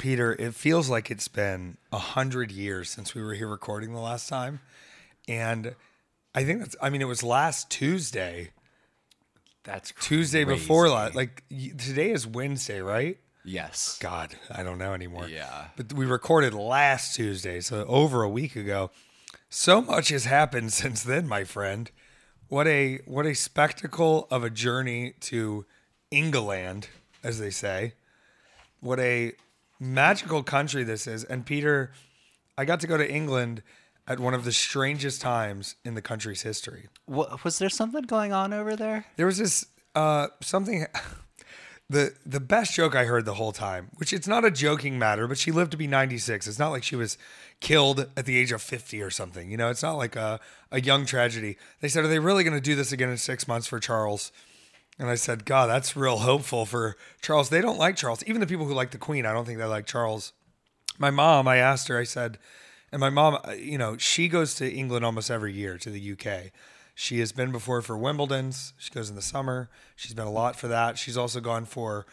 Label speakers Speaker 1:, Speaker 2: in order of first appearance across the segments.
Speaker 1: Peter, it feels like it's been 100 years since we were here recording the last time. And it was last Tuesday.
Speaker 2: That's
Speaker 1: Tuesday
Speaker 2: crazy.
Speaker 1: before last. Today is Wednesday, right?
Speaker 2: Yes.
Speaker 1: God, I don't know anymore.
Speaker 2: Yeah.
Speaker 1: But we recorded last Tuesday, so over a week ago. So much has happened since then, my friend. What a spectacle of a journey to England, as they say. What a magical country this is. And Peter, I got to go to England at one of the strangest times in the country's history.
Speaker 2: Was there something going on over there?
Speaker 1: There was this something. The best joke I heard the whole time, which it's not a joking matter, but she lived to be 96. It's not like she was killed at the age of 50 or something. You know, it's not like a young tragedy. They said, are they really going to do this again in 6 months for Charles? And I said, God, that's real hopeful for Charles. They don't like Charles. Even the people who like the Queen, I don't think they like Charles. My mom, I asked her, I said, and my mom, she goes to England almost every year, to the UK. She has been before for Wimbledon's. She goes in the summer. She's been a lot for that. She's also gone for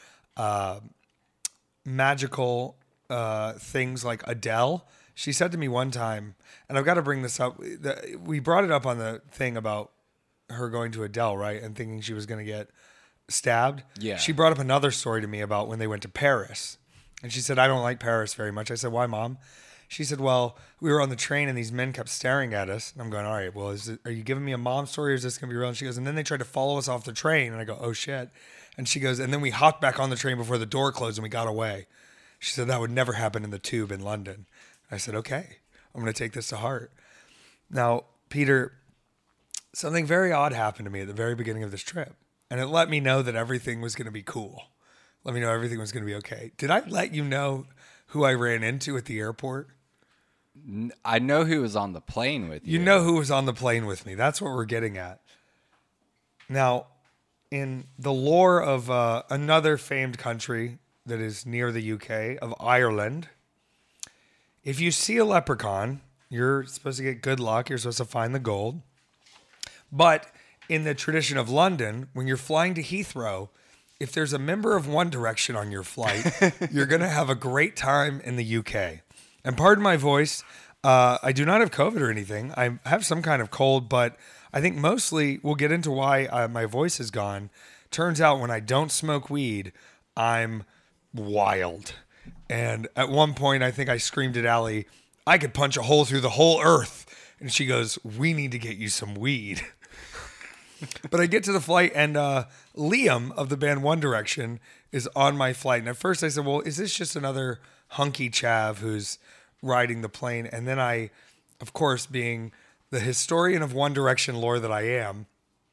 Speaker 1: magical things like Adele. She said to me one time, and I've got to bring this up. We brought it up on the thing about her going to Adele, right? And thinking she was going to get stabbed.
Speaker 2: Yeah.
Speaker 1: She brought up another story to me about when they went to Paris. And she said, I don't like Paris very much. I said, why, Mom? She said, well, we were on the train and these men kept staring at us. And I'm going, all right, well, are you giving me a mom story or is this going to be real? And she goes, and then they tried to follow us off the train. And I go, oh, shit. And she goes, and then we hopped back on the train before the door closed and we got away. She said, that would never happen in the tube in London. I said, okay, I'm going to take this to heart. Now, Peter, something very odd happened to me at the very beginning of this trip. And it let me know that everything was going to be cool. Let me know everything was going to be okay. Did I let you know who I ran into at the airport?
Speaker 2: I know who was on the plane with you.
Speaker 1: You know who was on the plane with me. That's what we're getting at. Now, in the lore of another famed country that is near the UK, of Ireland, if you see a leprechaun, you're supposed to get good luck. You're supposed to find the gold. But in the tradition of London, when you're flying to Heathrow, if there's a member of One Direction on your flight, you're going to have a great time in the UK. And pardon my voice, I do not have COVID or anything. I have some kind of cold, but I think mostly we'll get into why my voice is gone. Turns out when I don't smoke weed, I'm wild. And at one point, I think I screamed at Allie, I could punch a hole through the whole earth. And she goes, we need to get you some weed. But I get to the flight and Liam of the band One Direction is on my flight. And at first I said, well, is this just another hunky chav who's riding the plane? And then I, of course, being the historian of One Direction lore that I am,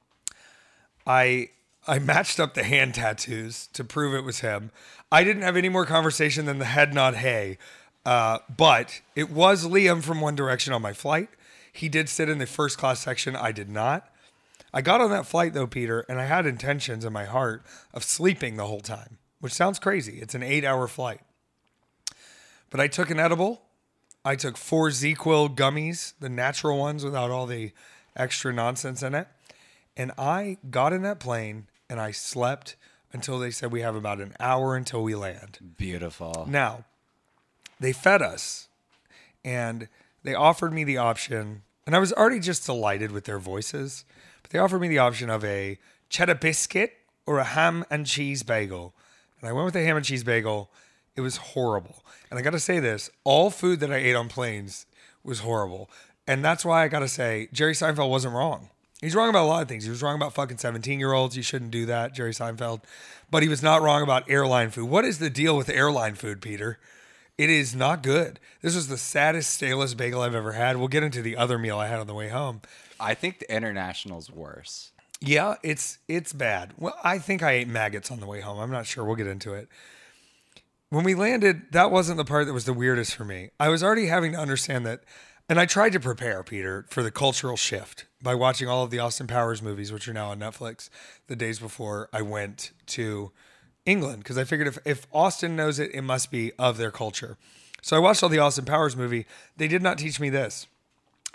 Speaker 1: I matched up the hand tattoos to prove it was him. I didn't have any more conversation than the head nod, hey. But it was Liam from One Direction on my flight. He did sit in the first class section. I did not. I got on that flight, though, Peter, and I had intentions in my heart of sleeping the whole time, which sounds crazy. It's an 8-hour flight. But I took an edible. I took 4 ZzzQuil gummies, the natural ones without all the extra nonsense in it. And I got in that plane and I slept until they said we have about an hour until we land.
Speaker 2: Beautiful.
Speaker 1: Now, they fed us and they offered me the option, and I was already just delighted with their voices, but they offered me the option of a cheddar biscuit or a ham and cheese bagel. And I went with the ham and cheese bagel. It was horrible. And I got to say this, all food that I ate on planes was horrible. And that's why I got to say, Jerry Seinfeld wasn't wrong. He's wrong about a lot of things. He was wrong about fucking 17-year-olds. You shouldn't do that, Jerry Seinfeld. But he was not wrong about airline food. What is the deal with airline food, Peter? It is not good. This was the saddest, stalest bagel I've ever had. We'll get into the other meal I had on the way home.
Speaker 2: I think the International's worse.
Speaker 1: Yeah, it's bad. Well, I think I ate maggots on the way home. I'm not sure. We'll get into it. When we landed, that wasn't the part that was the weirdest for me. I was already having to understand that, and I tried to prepare, Peter, for the cultural shift by watching all of the Austin Powers movies, which are now on Netflix, the days before I went to England, because I figured if Austin knows it, it must be of their culture. So I watched all the Austin Powers movie. They did not teach me this.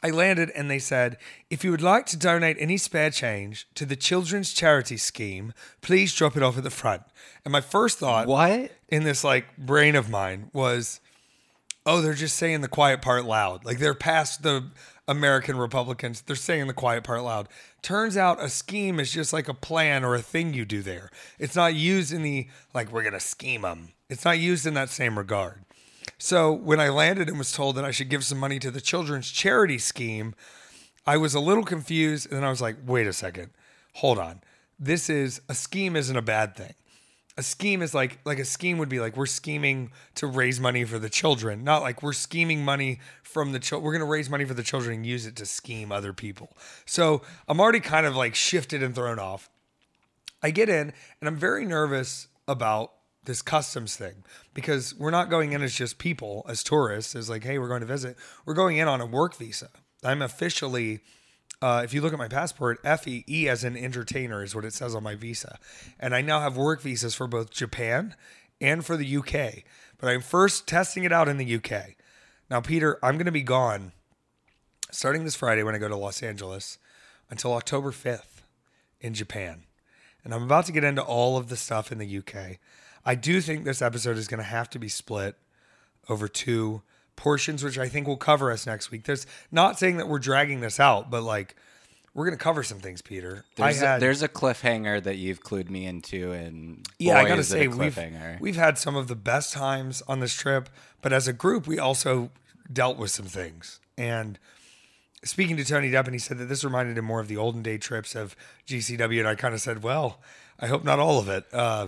Speaker 1: I landed and they said, if you would like to donate any spare change to the Children's Charity Scheme, please drop it off at the front. And my first thought
Speaker 2: What?
Speaker 1: in this like brain of mine was, oh, they're just saying the quiet part loud. Like they're past the American Republicans. They're saying the quiet part loud. Turns out a scheme is just like a plan or a thing you do there. It's not used in the, like, we're going to scheme them. It's not used in that same regard. So when I landed and was told that I should give some money to the Children's Charity Scheme, I was a little confused. And then I was like, wait a second, hold on. A scheme isn't a bad thing. A scheme is like a scheme would be like, we're scheming to raise money for the children, not like we're scheming money from the children. We're going to raise money for the children and use it to scheme other people. So I'm already kind of like shifted and thrown off. I get in and I'm very nervous about this customs thing because we're not going in as just people, as tourists, as like, hey, we're going to visit. We're going in on a work visa. I'm officially, if you look at my passport, FEE as an entertainer is what it says on my visa. And I now have work visas for both Japan and for the UK. But I'm first testing it out in the UK. Now, Peter, I'm going to be gone starting this Friday when I go to Los Angeles until October 5th in Japan. And I'm about to get into all of the stuff in the UK. I do think this episode is going to have to be split over 2 portions, which I think will cover us next week. There's not saying that we're dragging this out, but like we're going to cover some things, Peter.
Speaker 2: There's a cliffhanger that you've clued me into, and
Speaker 1: yeah, I got to
Speaker 2: is it
Speaker 1: say
Speaker 2: a
Speaker 1: we've had some of the best times on this trip, but as a group, we also dealt with some things. And speaking to Tony Depp, and he said that this reminded him more of the olden day trips of GCW, and I kind of said, well, I hope not all of it.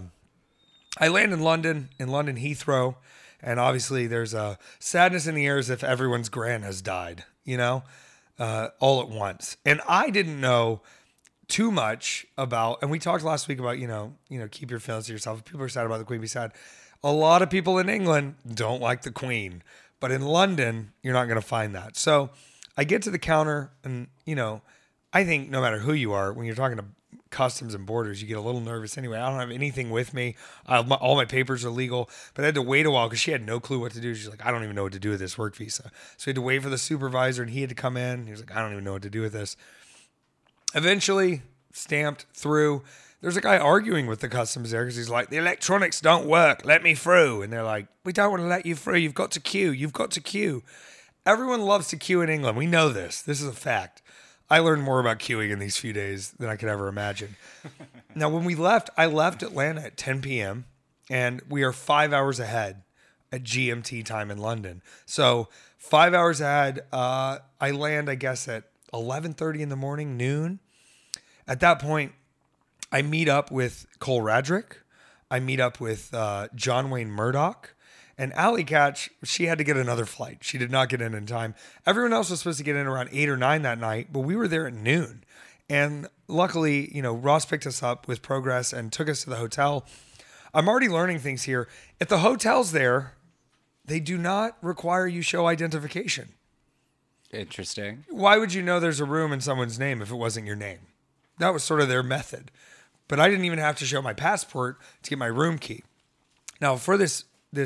Speaker 1: I land in London Heathrow, and obviously there's a sadness in the air as if everyone's gran has died, all at once. And I didn't know too much about, and we talked last week about, keep your feelings to yourself. If people are sad about the Queen, be sad. A lot of people in England don't like the Queen, but in London, you're not going to find that. So I get to the counter, and, I think no matter who you are, when you're talking to customs and borders, you get a little nervous anyway. I don't have anything with me. All my papers are legal, but I had to wait a while because she had no clue what to do. She's like, I don't even know what to do with this work visa. So we had to wait for the supervisor, and he had to come in. He was like, I don't even know what to do with this. Eventually, stamped through. There's a guy arguing with the customs there because he's like, the electronics don't work. Let me through. And they're like, we don't want to let you through. You've got to queue. You've got to queue. Everyone loves to queue in England. We know this. This is a fact. I learned more about queuing in these few days than I could ever imagine. Now, when we left, I left Atlanta at 10 p.m. and we are 5 hours ahead at GMT time in London. So 5 hours ahead, I land, I guess, at 11:30 in the morning, noon. At that point, I meet up with Cole Radrick. I meet up with John Wayne Murdoch. And Allie Katch, she had to get another flight. She did not get in time. Everyone else was supposed to get in around 8 or 9 that night, but we were there at noon. And luckily, Ross picked us up with Progress and took us to the hotel. I'm already learning things here. At the hotels there, they do not require you show identification.
Speaker 2: Interesting.
Speaker 1: Why would you know there's a room in someone's name if it wasn't your name? That was sort of their method. But I didn't even have to show my passport to get my room key. Now, for the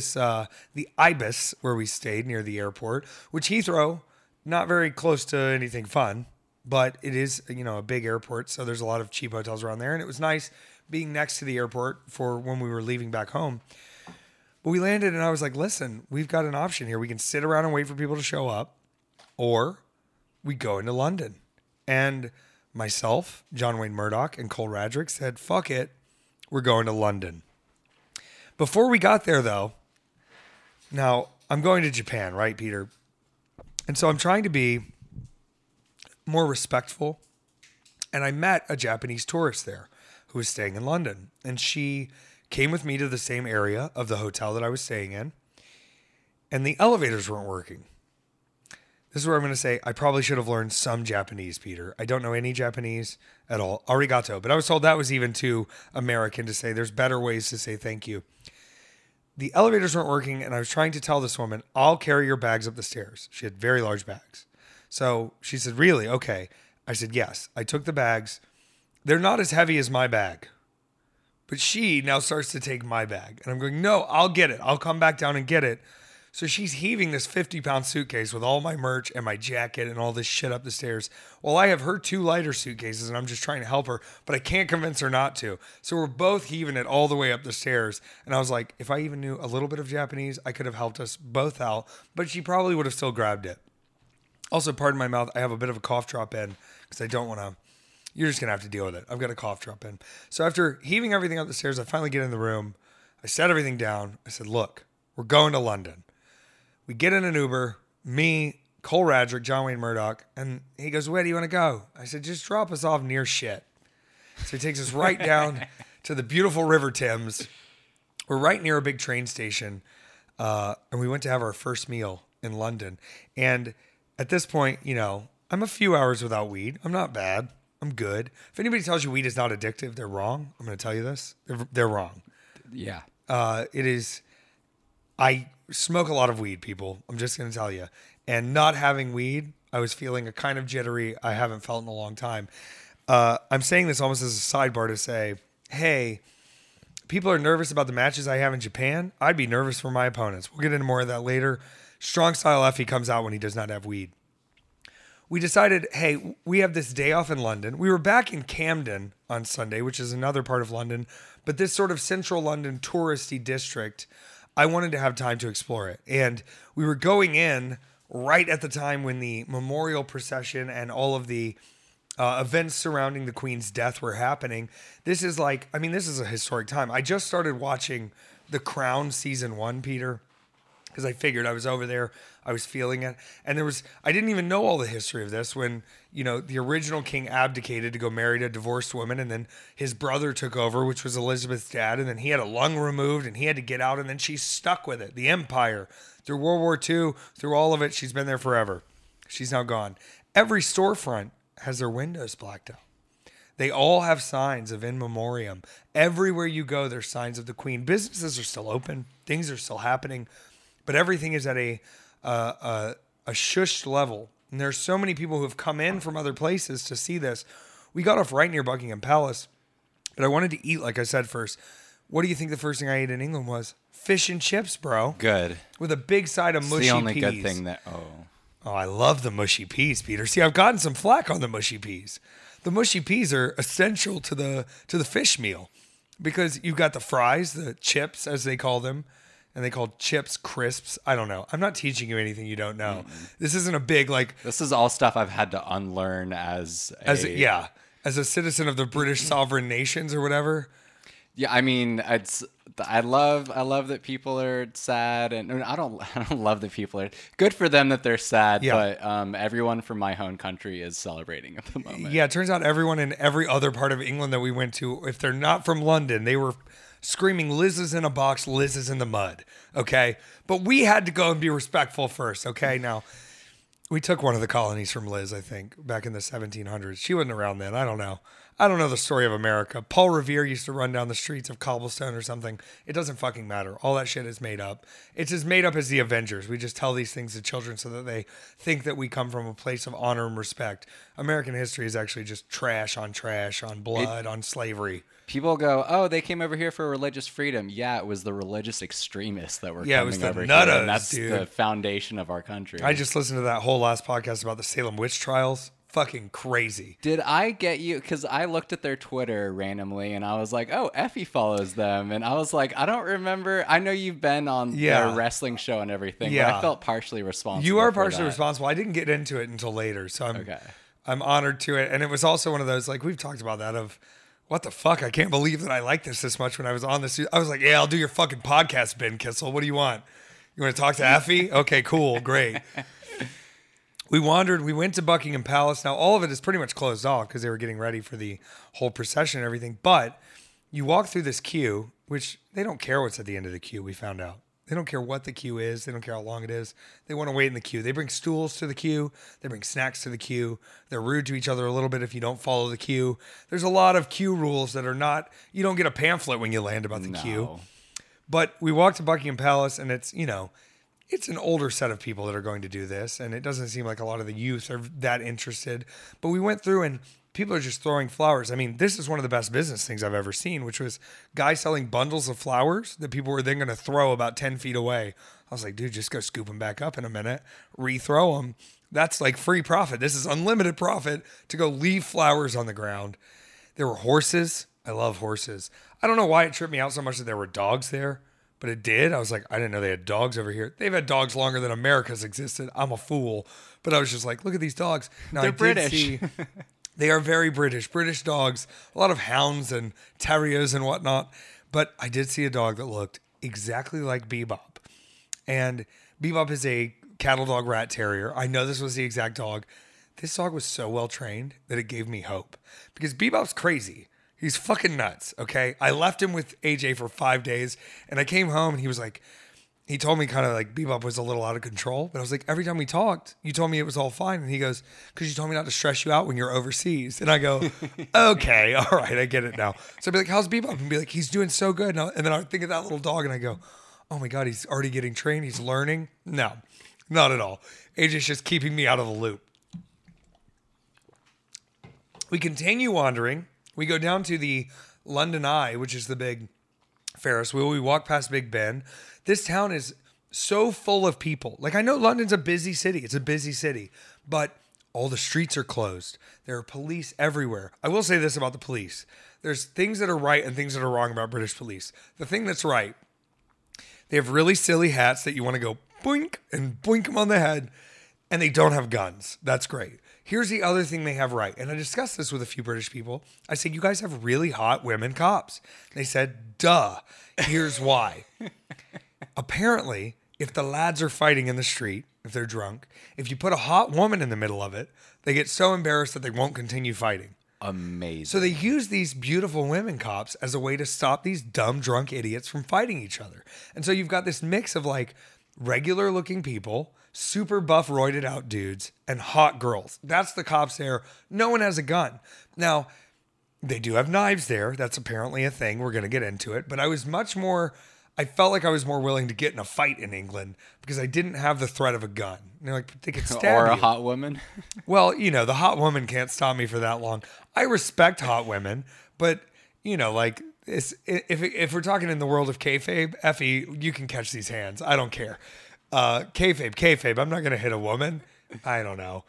Speaker 1: Ibis, where we stayed near the airport, which Heathrow, not very close to anything fun, but it is, a big airport. So there's a lot of cheap hotels around there. And it was nice being next to the airport for when we were leaving back home. But we landed and I was like, listen, we've got an option here. We can sit around and wait for people to show up, or we go into London. And myself, John Wayne Murdoch, and Cole Radrick said, fuck it, we're going to London. Before we got there, though, now I'm going to Japan, right, Peter? And so I'm trying to be more respectful. And I met a Japanese tourist there who was staying in London. And she came with me to the same area of the hotel that I was staying in. And the elevators weren't working. This is where I'm going to say I probably should have learned some Japanese, Peter. I don't know any Japanese at all. Arigato. But I was told that was even too American to say. There's better ways to say thank you. The elevators weren't working, and I was trying to tell this woman, I'll carry your bags up the stairs. She had very large bags. So she said, really? Okay. I said, yes. I took the bags. They're not as heavy as my bag. But she now starts to take my bag. And I'm going, no, I'll get it. I'll come back down and get it. So she's heaving this 50-pound suitcase with all my merch and my jacket and all this shit up the stairs. Well, I have her 2 lighter suitcases and I'm just trying to help her, but I can't convince her not to. So we're both heaving it all the way up the stairs. And I was like, if I even knew a little bit of Japanese, I could have helped us both out, but she probably would have still grabbed it. Also, pardon my mouth, I have a bit of a cough drop in because I don't want to. You're just going to have to deal with it. I've got a cough drop in. So after heaving everything up the stairs, I finally get in the room. I set everything down. I said, look, we're going to London. We get in an Uber, me, Cole Radrick, John Wayne Murdoch, and he goes, where do you want to go? I said, just drop us off near shit. So he takes us right down to the beautiful River Thames. We're right near a big train station, and we went to have our first meal in London. And at this point, you know, I'm a few hours without weed. I'm not bad. I'm good. If anybody tells you weed is not addictive, they're wrong. I'm going to tell you this. They're wrong.
Speaker 2: Yeah.
Speaker 1: It is. I smoke a lot of weed, people. I'm just going to tell you. And not having weed, I was feeling a kind of jittery I haven't felt in a long time. I'm saying this almost as a sidebar to say, hey, people are nervous about the matches I have in Japan. I'd be nervous for my opponents. We'll get into more of that later. Strong Style Effie comes out when he does not have weed. We decided, hey, we have this day off in London. We were back in Camden on Sunday, which is another part of London, but this sort of central London touristy district, I wanted to have time to explore it. And we were going in right at the time when the memorial procession and all of the events surrounding the Queen's death were happening. This is this is a historic time. I just started watching The Crown season 1, Peter, because I figured I was over there, I was feeling it. And I didn't even know all the history of this when, you know, the original king abdicated to go marry a divorced woman, and then his brother took over, which was Elizabeth's dad, and then he had a lung removed and he had to get out, and then she's stuck with it. The empire, through World War II, through all of it, she's been there forever. She's now gone. Every storefront has their windows blacked out. They all have signs of in memoriam. Everywhere you go, there's signs of the Queen. Businesses are still open. Things are still happening. But everything is at a shushed level. And there's so many people who have come in from other places to see this. We got off right near Buckingham Palace, but I wanted to eat, like I said first. What do you think the first thing I ate in England was? Fish and chips, bro.
Speaker 2: Good.
Speaker 1: With a big side of mushy peas.
Speaker 2: The only good thing that...
Speaker 1: Oh, I love the mushy peas, Peter. See, I've gotten some flack on the mushy peas. The mushy peas are essential to the fish meal because you've got the fries, the chips, as they call them, and they call chips crisps. I don't know. I'm not teaching you anything you don't know. Mm-hmm. This isn't a big
Speaker 2: This is all stuff I've had to unlearn as a
Speaker 1: citizen of the British sovereign nations or whatever.
Speaker 2: Yeah, I mean, I love that people are sad, and I don't love that people are good for them that they're sad. Yeah. But everyone from my home country is celebrating at the moment.
Speaker 1: Yeah, it turns out everyone in every other part of England that we went to, if they're not from London, they were screaming Liz is in a box, Liz is in the mud. Okay, but we had to go and be respectful first. Okay, now we took one of the colonies from Liz, I think, back in the 1700s. She wasn't around then. I don't know. I don't know the story of America. Paul Revere used to run down the streets of cobblestone or something. It doesn't fucking matter. All that shit is made up. It's as made up as the Avengers. We just tell these things to children so that they think that we come from a place of honor and respect. American history is actually just trash, on blood, on slavery.
Speaker 2: People go, oh, they came over here for religious freedom. Yeah, it was the religious extremists that were coming over here. And that's the foundation of our country.
Speaker 1: I just listened to that whole last podcast about the Salem witch trials. Fucking crazy.
Speaker 2: Did I get you? Because I looked at their Twitter randomly and I was like, oh, Effie follows them. And I was like, I don't remember. I know you've been on their wrestling show and everything, but I felt partially responsible.
Speaker 1: You are partially responsible. I didn't get into it until later. So I'm honored to it. And it was also one of those, like, we've talked about that of, what the fuck? I can't believe that I liked this much when I was on this. I was like, yeah, I'll do your fucking podcast, Ben Kissel. What do you want? You want to talk to Effie? Okay, cool. Great. We wandered. We went to Buckingham Palace. Now, all of it is pretty much closed off because they were getting ready for the whole procession and everything. But you walk through this queue, which they don't care what's at the end of the queue, we found out. They don't care what the queue is. They don't care how long it is. They want to wait in the queue. They bring stools to the queue. They bring snacks to the queue. They're rude to each other a little bit if you don't follow the queue. There's a lot of queue rules that are not, you don't get a pamphlet when you land about the queue. But we walked to Buckingham Palace and it's, you know, it's an older set of people that are going to do this, and it doesn't seem like a lot of the youth are that interested. But we went through and people are just throwing flowers. I mean, this is one of the best business things I've ever seen, which was guys selling bundles of flowers that people were then going to throw about 10 feet away. I was like, dude, just go scoop them back up in a minute, rethrow them. That's like free profit. This is unlimited profit to go leave flowers on the ground. There were horses. I love horses. I don't know why it tripped me out so much that there were dogs there, but it did. I was like, I didn't know they had dogs over here. They've had dogs longer than America's existed. I'm a fool. But I was just like, look at these dogs. Now,
Speaker 2: They're British.
Speaker 1: They are very British. British dogs, a lot of hounds and terriers and whatnot. But I did see a dog that looked exactly like Bebop. And Bebop is a cattle dog rat terrier. I know this was the exact dog. This dog was so well trained that it gave me hope. Because Bebop's crazy. He's fucking nuts, okay? I left him with AJ for 5 days, and I came home, and he was like, he told me kind of like Bebop was a little out of control. But I was like, every time we talked, you told me it was all fine. And he goes, because you told me not to stress you out when you're overseas. And I go, okay, all right, I get it now. So I'd be like, how's Bebop? And be like, he's doing so good. And then I would think of that little dog, and I go, oh my God, he's already getting trained. He's learning. No, not at all. AJ's just keeping me out of the loop. We continue wandering. We go down to the London Eye, which is the big Ferris wheel. We walk past Big Ben. This town is so full of people. Like, I know London's a busy city. It's a busy city. But all the streets are closed. There are police everywhere. I will say this about the police. There's things that are right and things that are wrong about British police. The thing that's right, they have really silly hats that you want to go boink and boink them on the head. And they don't have guns. That's great. Here's the other thing they have right. And I discussed this with a few British people. I said, you guys have really hot women cops. They said, duh. Here's why. Apparently, if the lads are fighting in the street, if they're drunk, if you put a hot woman in the middle of it, they get so embarrassed that they won't continue fighting.
Speaker 2: Amazing.
Speaker 1: So they use these beautiful women cops as a way to stop these dumb, drunk idiots from fighting each other. And so you've got this mix of like regular looking people, super buff, roided out dudes, and hot girls. That's the cops there. No one has a gun. Now, they do have knives there. That's apparently a thing. We're going to get into it. But I felt like I was more willing to get in a fight in England because I didn't have the threat of a gun. Like, they could stab
Speaker 2: or a
Speaker 1: you.
Speaker 2: hot woman.
Speaker 1: Well, the hot woman can't stop me for that long. I respect hot women, but, like, if we're talking in the world of kayfabe, Effie, you can catch these hands. I don't care. Kayfabe. I'm not going to hit a woman. I don't know.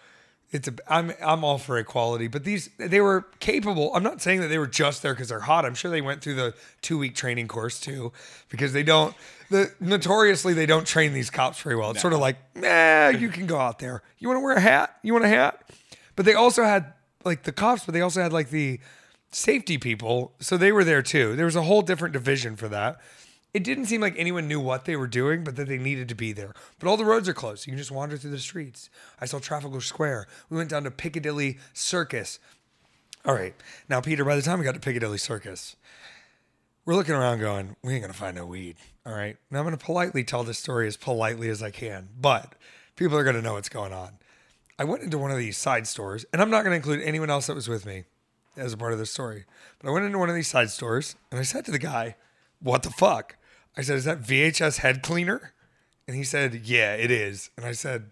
Speaker 1: I'm all for equality, but they were capable. I'm not saying that they were just there because they're hot. I'm sure they went through the 2-week training course too, because notoriously they don't train these cops very well. It's sort of like, you can go out there. You want to wear a hat? You want a hat? But they also had like the cops, but they also had like the safety people. So they were there too. There was a whole different division for that. It didn't seem like anyone knew what they were doing, but that they needed to be there. But all the roads are closed. You can just wander through the streets. I saw Trafalgar Square. We went down to Piccadilly Circus. All right. Now, Peter, by the time we got to Piccadilly Circus, we're looking around going, we ain't going to find no weed. All right. Now, I'm going to politely tell this story as politely as I can, but people are going to know what's going on. I went into one of these side stores, and I'm not going to include anyone else that was with me as a part of this story, but I went into one of these side stores, and I said to the guy, what the fuck? I said, is that VHS head cleaner? And he said, yeah, it is. And I said,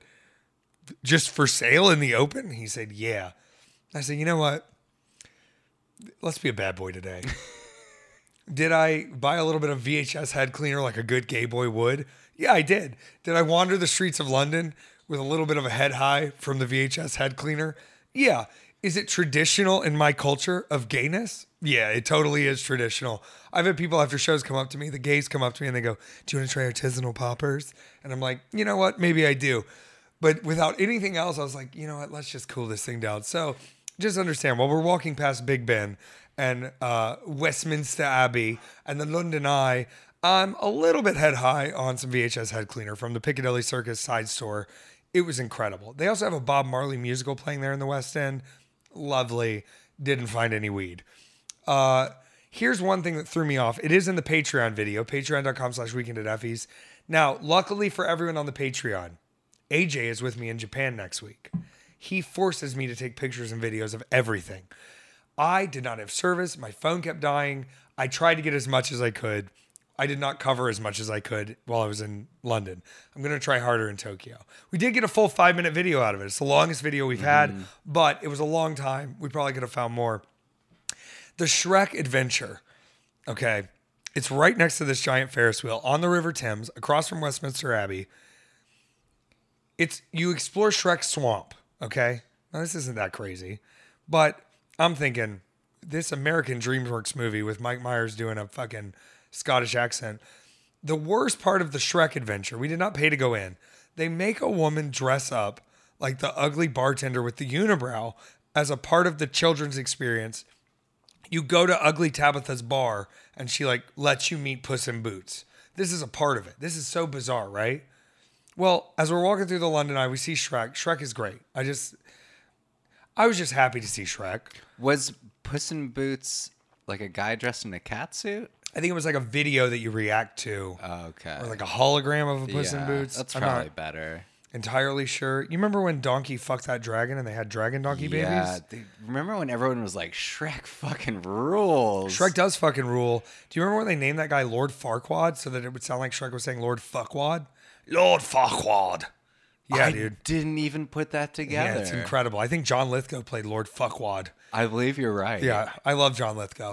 Speaker 1: just for sale in the open? He said, yeah. I said, you know what? Let's be a bad boy today. Did I buy a little bit of VHS head cleaner like a good gay boy would? Yeah, I did. Did I wander the streets of London with a little bit of a head high from the VHS head cleaner? Yeah. Is it traditional in my culture of gayness? Yeah, it totally is traditional. I've had people after shows come up to me, the gays come up to me and they go, do you want to try artisanal poppers? And I'm like, you know what? Maybe I do. But without anything else, I was like, you know what? Let's just cool this thing down. So just understand, while we're walking past Big Ben and Westminster Abbey and the London Eye, I'm a little bit head high on some VHS head cleaner from the Piccadilly Circus side store. It was incredible. They also have a Bob Marley musical playing there in the West End. Lovely. Didn't find any weed. Here's one thing that threw me off. It is in the Patreon video, patreon.com/weekend@Effie's. Now, luckily for everyone on the Patreon, AJ is with me in Japan next week. He forces me to take pictures and videos of everything. I did not have service. My phone kept dying. I tried to get as much as I could. I did not cover as much as I could while I was in London. I'm going to try harder in Tokyo. We did get a full 5-minute video out of it. It's the longest video we've had, but it was a long time. We probably could have found more. The Shrek Adventure. Okay. It's right next to this giant Ferris wheel on the River Thames, across from Westminster Abbey. You explore Shrek Swamp. Okay. Now, this isn't that crazy, but I'm thinking this American DreamWorks movie with Mike Myers doing a fucking Scottish accent. The worst part of the Shrek Adventure, we did not pay to go in. They make a woman dress up like the ugly bartender with the unibrow as a part of the children's experience. You go to Ugly Tabitha's bar and she like lets you meet Puss in Boots. This is a part of it. This is so bizarre, right? Well, as we're walking through the London Eye, we see Shrek. Shrek is great. I was just happy to see Shrek.
Speaker 2: Was Puss in Boots like a guy dressed in a cat suit?
Speaker 1: I think it was like a video that you react to.
Speaker 2: Okay.
Speaker 1: Or like a hologram of a Puss in Boots.
Speaker 2: That's
Speaker 1: I'm
Speaker 2: probably
Speaker 1: not
Speaker 2: better.
Speaker 1: entirely sure. You remember when Donkey fucked that dragon and they had dragon donkey babies?
Speaker 2: Remember when everyone was like, Shrek fucking rules?
Speaker 1: Shrek does fucking rule. Do you remember when they named that guy Lord Farquaad so that it would sound like Shrek was saying Lord Fuckwad? Lord Farquaad. Yeah, dude.
Speaker 2: I didn't even put that together.
Speaker 1: Yeah, it's incredible. I think John Lithgow played Lord Fuckwad.
Speaker 2: I believe you're right.
Speaker 1: Yeah, I love John Lithgow.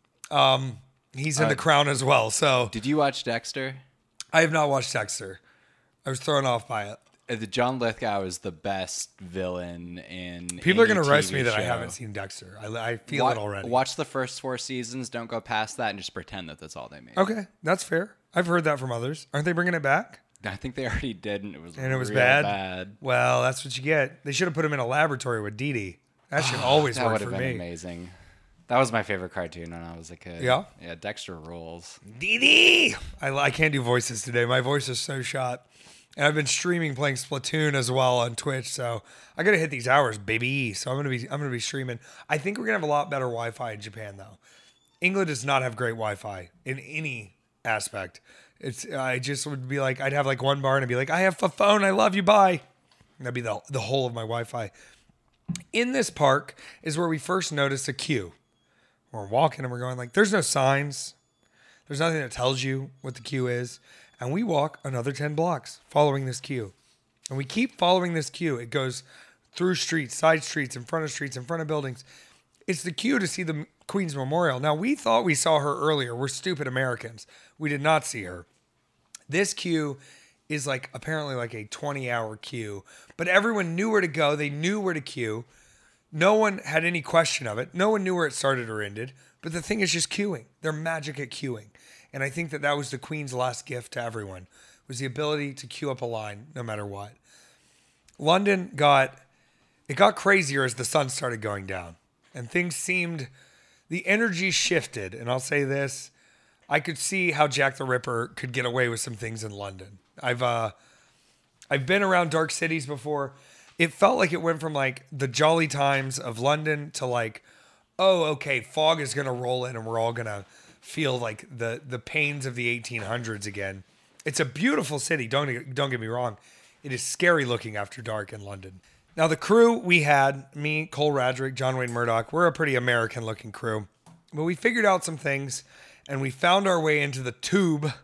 Speaker 1: He's in The Crown as well. So
Speaker 2: Did you watch Dexter?
Speaker 1: I have not watched Dexter. I was thrown off by it.
Speaker 2: The John Lithgow is the best villain in.
Speaker 1: People are going to roast
Speaker 2: TV
Speaker 1: me that I
Speaker 2: show.
Speaker 1: haven't seen Dexter. I feel it already.
Speaker 2: Watch the first 4 seasons. Don't go past that, and just pretend that that's all they made.
Speaker 1: Okay, that's fair. I've heard that from others. Aren't they bringing it back?
Speaker 2: I think they already did, and it was real
Speaker 1: bad. Well, that's what you get. They should have put him in a laboratory with Dee Dee. That should always
Speaker 2: That
Speaker 1: work
Speaker 2: would
Speaker 1: for
Speaker 2: have been
Speaker 1: me.
Speaker 2: amazing. That was my favorite cartoon when I was a kid.
Speaker 1: Yeah?
Speaker 2: Yeah, Dexter rules.
Speaker 1: Dee Dee! I can't do voices today. My voice is so shot. And I've been streaming playing Splatoon as well on Twitch, so I gotta hit these hours, baby. So I'm gonna be streaming. I think we're gonna have a lot better Wi-Fi in Japan though. England does not have great Wi-Fi in any aspect. I just would be like, I'd have like one bar and I'd be like, I have a phone, I love you, bye. And that'd be the whole of my Wi-Fi. In this park is where we first noticed a queue. We're walking and we're going like, there's no signs. There's nothing that tells you what the queue is. And we walk another 10 blocks following this queue. And we keep following this queue. It goes through streets, side streets, in front of buildings. It's the queue to see the Queen's Memorial. Now, we thought we saw her earlier. We're stupid Americans. We did not see her. This queue is like apparently like a 20-hour queue. But everyone knew where to go. They knew where to queue. No one had any question of it. No one knew where it started or ended. But the thing is just queuing. They're magic at queuing. And I think that was the Queen's last gift to everyone, was the ability to queue up a line no matter what. London got crazier as the sun started going down. And the energy shifted. And I'll say this, I could see how Jack the Ripper could get away with some things in London. I've been around dark cities before. It felt like it went from like the jolly times of London to like, oh, okay, fog is going to roll in and we're all going to feel like the pains of the 1800s again. It's a beautiful city. Don't get me wrong. It is scary looking after dark in London. Now the crew we had, me, Cole Radrick, John Wayne Murdoch, we're a pretty American looking crew, but we figured out some things and we found our way into the tube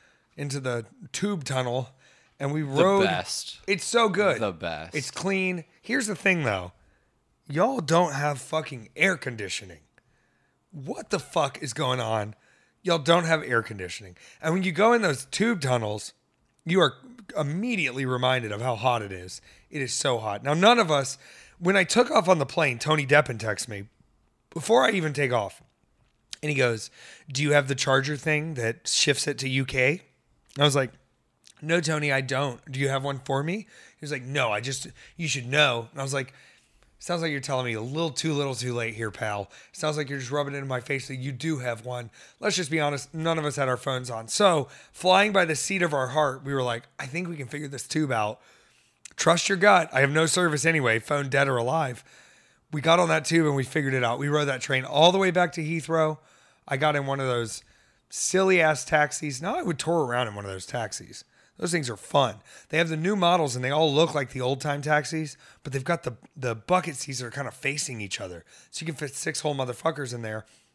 Speaker 1: tunnel, and we rode.
Speaker 2: The best.
Speaker 1: It's so good.
Speaker 2: The best.
Speaker 1: It's clean. Here's the thing though. Y'all don't have fucking air conditioning. What the fuck is going on? Y'all don't have air conditioning. And when you go in those tube tunnels, you are immediately reminded of how hot it is. It is so hot. Now, none of us, when I took off on the plane, Tony Deppen texted me before I even take off. And he goes, do you have the charger thing that shifts it to UK? And I was like, no, Tony, I don't. Do you have one for me? He was like, no, you should know. And I was like, sounds like you're telling me a little too late here, pal. Sounds like you're just rubbing it in my face that you do have one. Let's just be honest. None of us had our phones on. So flying by the seat of our heart, we were like, I think we can figure this tube out. Trust your gut. I have no service anyway, phone dead or alive. We got on that tube and we figured it out. We rode that train all the way back to Heathrow. I got in one of those silly ass taxis. Now I would tour around in one of those taxis. Those things are fun. They have the new models and they all look like the old time taxis, but they've got the bucket seats that are kind of facing each other. So you can fit 6 whole motherfuckers in there.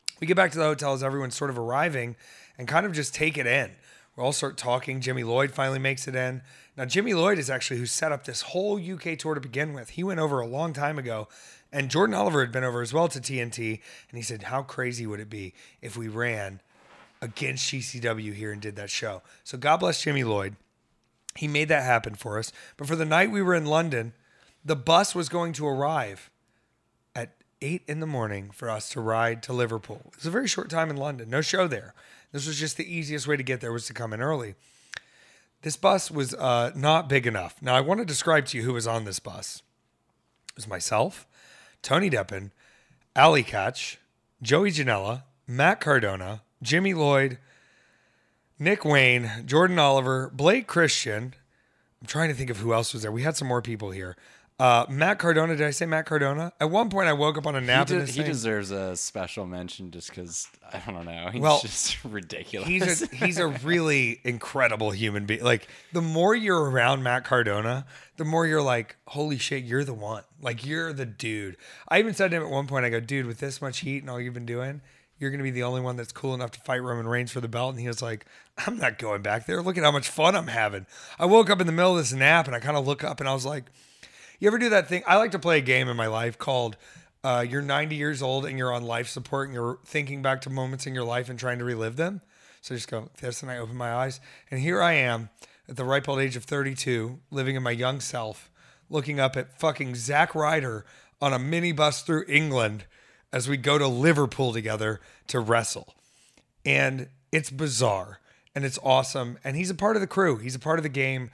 Speaker 1: We get back to the hotel as everyone's sort of arriving and kind of just take it in. We all start talking. Jimmy Lloyd finally makes it in. Now, Jimmy Lloyd is actually who set up this whole UK tour to begin with. He went over a long time ago, and Jordan Oliver had been over as well to TNT, and he said, how crazy would it be if we ran against GCW here and did that show? So God bless Jimmy Lloyd. He made that happen for us. But for the night we were in London, the bus was going to arrive at 8 in the morning for us to ride to Liverpool. It was a very short time in London. No show there. This was just the easiest way to get there was to come in early. This bus was not big enough. Now, I want to describe to you who was on this bus. It was myself, Tony Deppen, Ali Catch, Joey Janela, Matt Cardona, Jimmy Lloyd, Nick Wayne, Jordan Oliver, Blake Christian. I'm trying to think of who else was there. We had some more people here. Matt Cardona. Did I say Matt Cardona? At one point, I woke up on a nap.
Speaker 2: He deserves a special mention just because, I don't know. He's just ridiculous.
Speaker 1: He's a really incredible human being. Like, the more you're around Matt Cardona, the more you're like, holy shit, you're the one. Like, you're the dude. I even said to him at one point, I go, dude, with this much heat and all you've been doing, you're going to be the only one that's cool enough to fight Roman Reigns for the belt. And he was like, I'm not going back there. Look at how much fun I'm having. I woke up in the middle of this nap and I kind of look up and I was like, you ever do that thing? I like to play a game in my life called you're 90 years old and you're on life support and you're thinking back to moments in your life and trying to relive them. So I just go this and I open my eyes. And here I am at the ripe old age of 32, living in my young self, looking up at fucking Zack Ryder on a minibus through England as we go to Liverpool together to wrestle. And it's bizarre and it's awesome. And he's a part of the crew. He's a part of the game.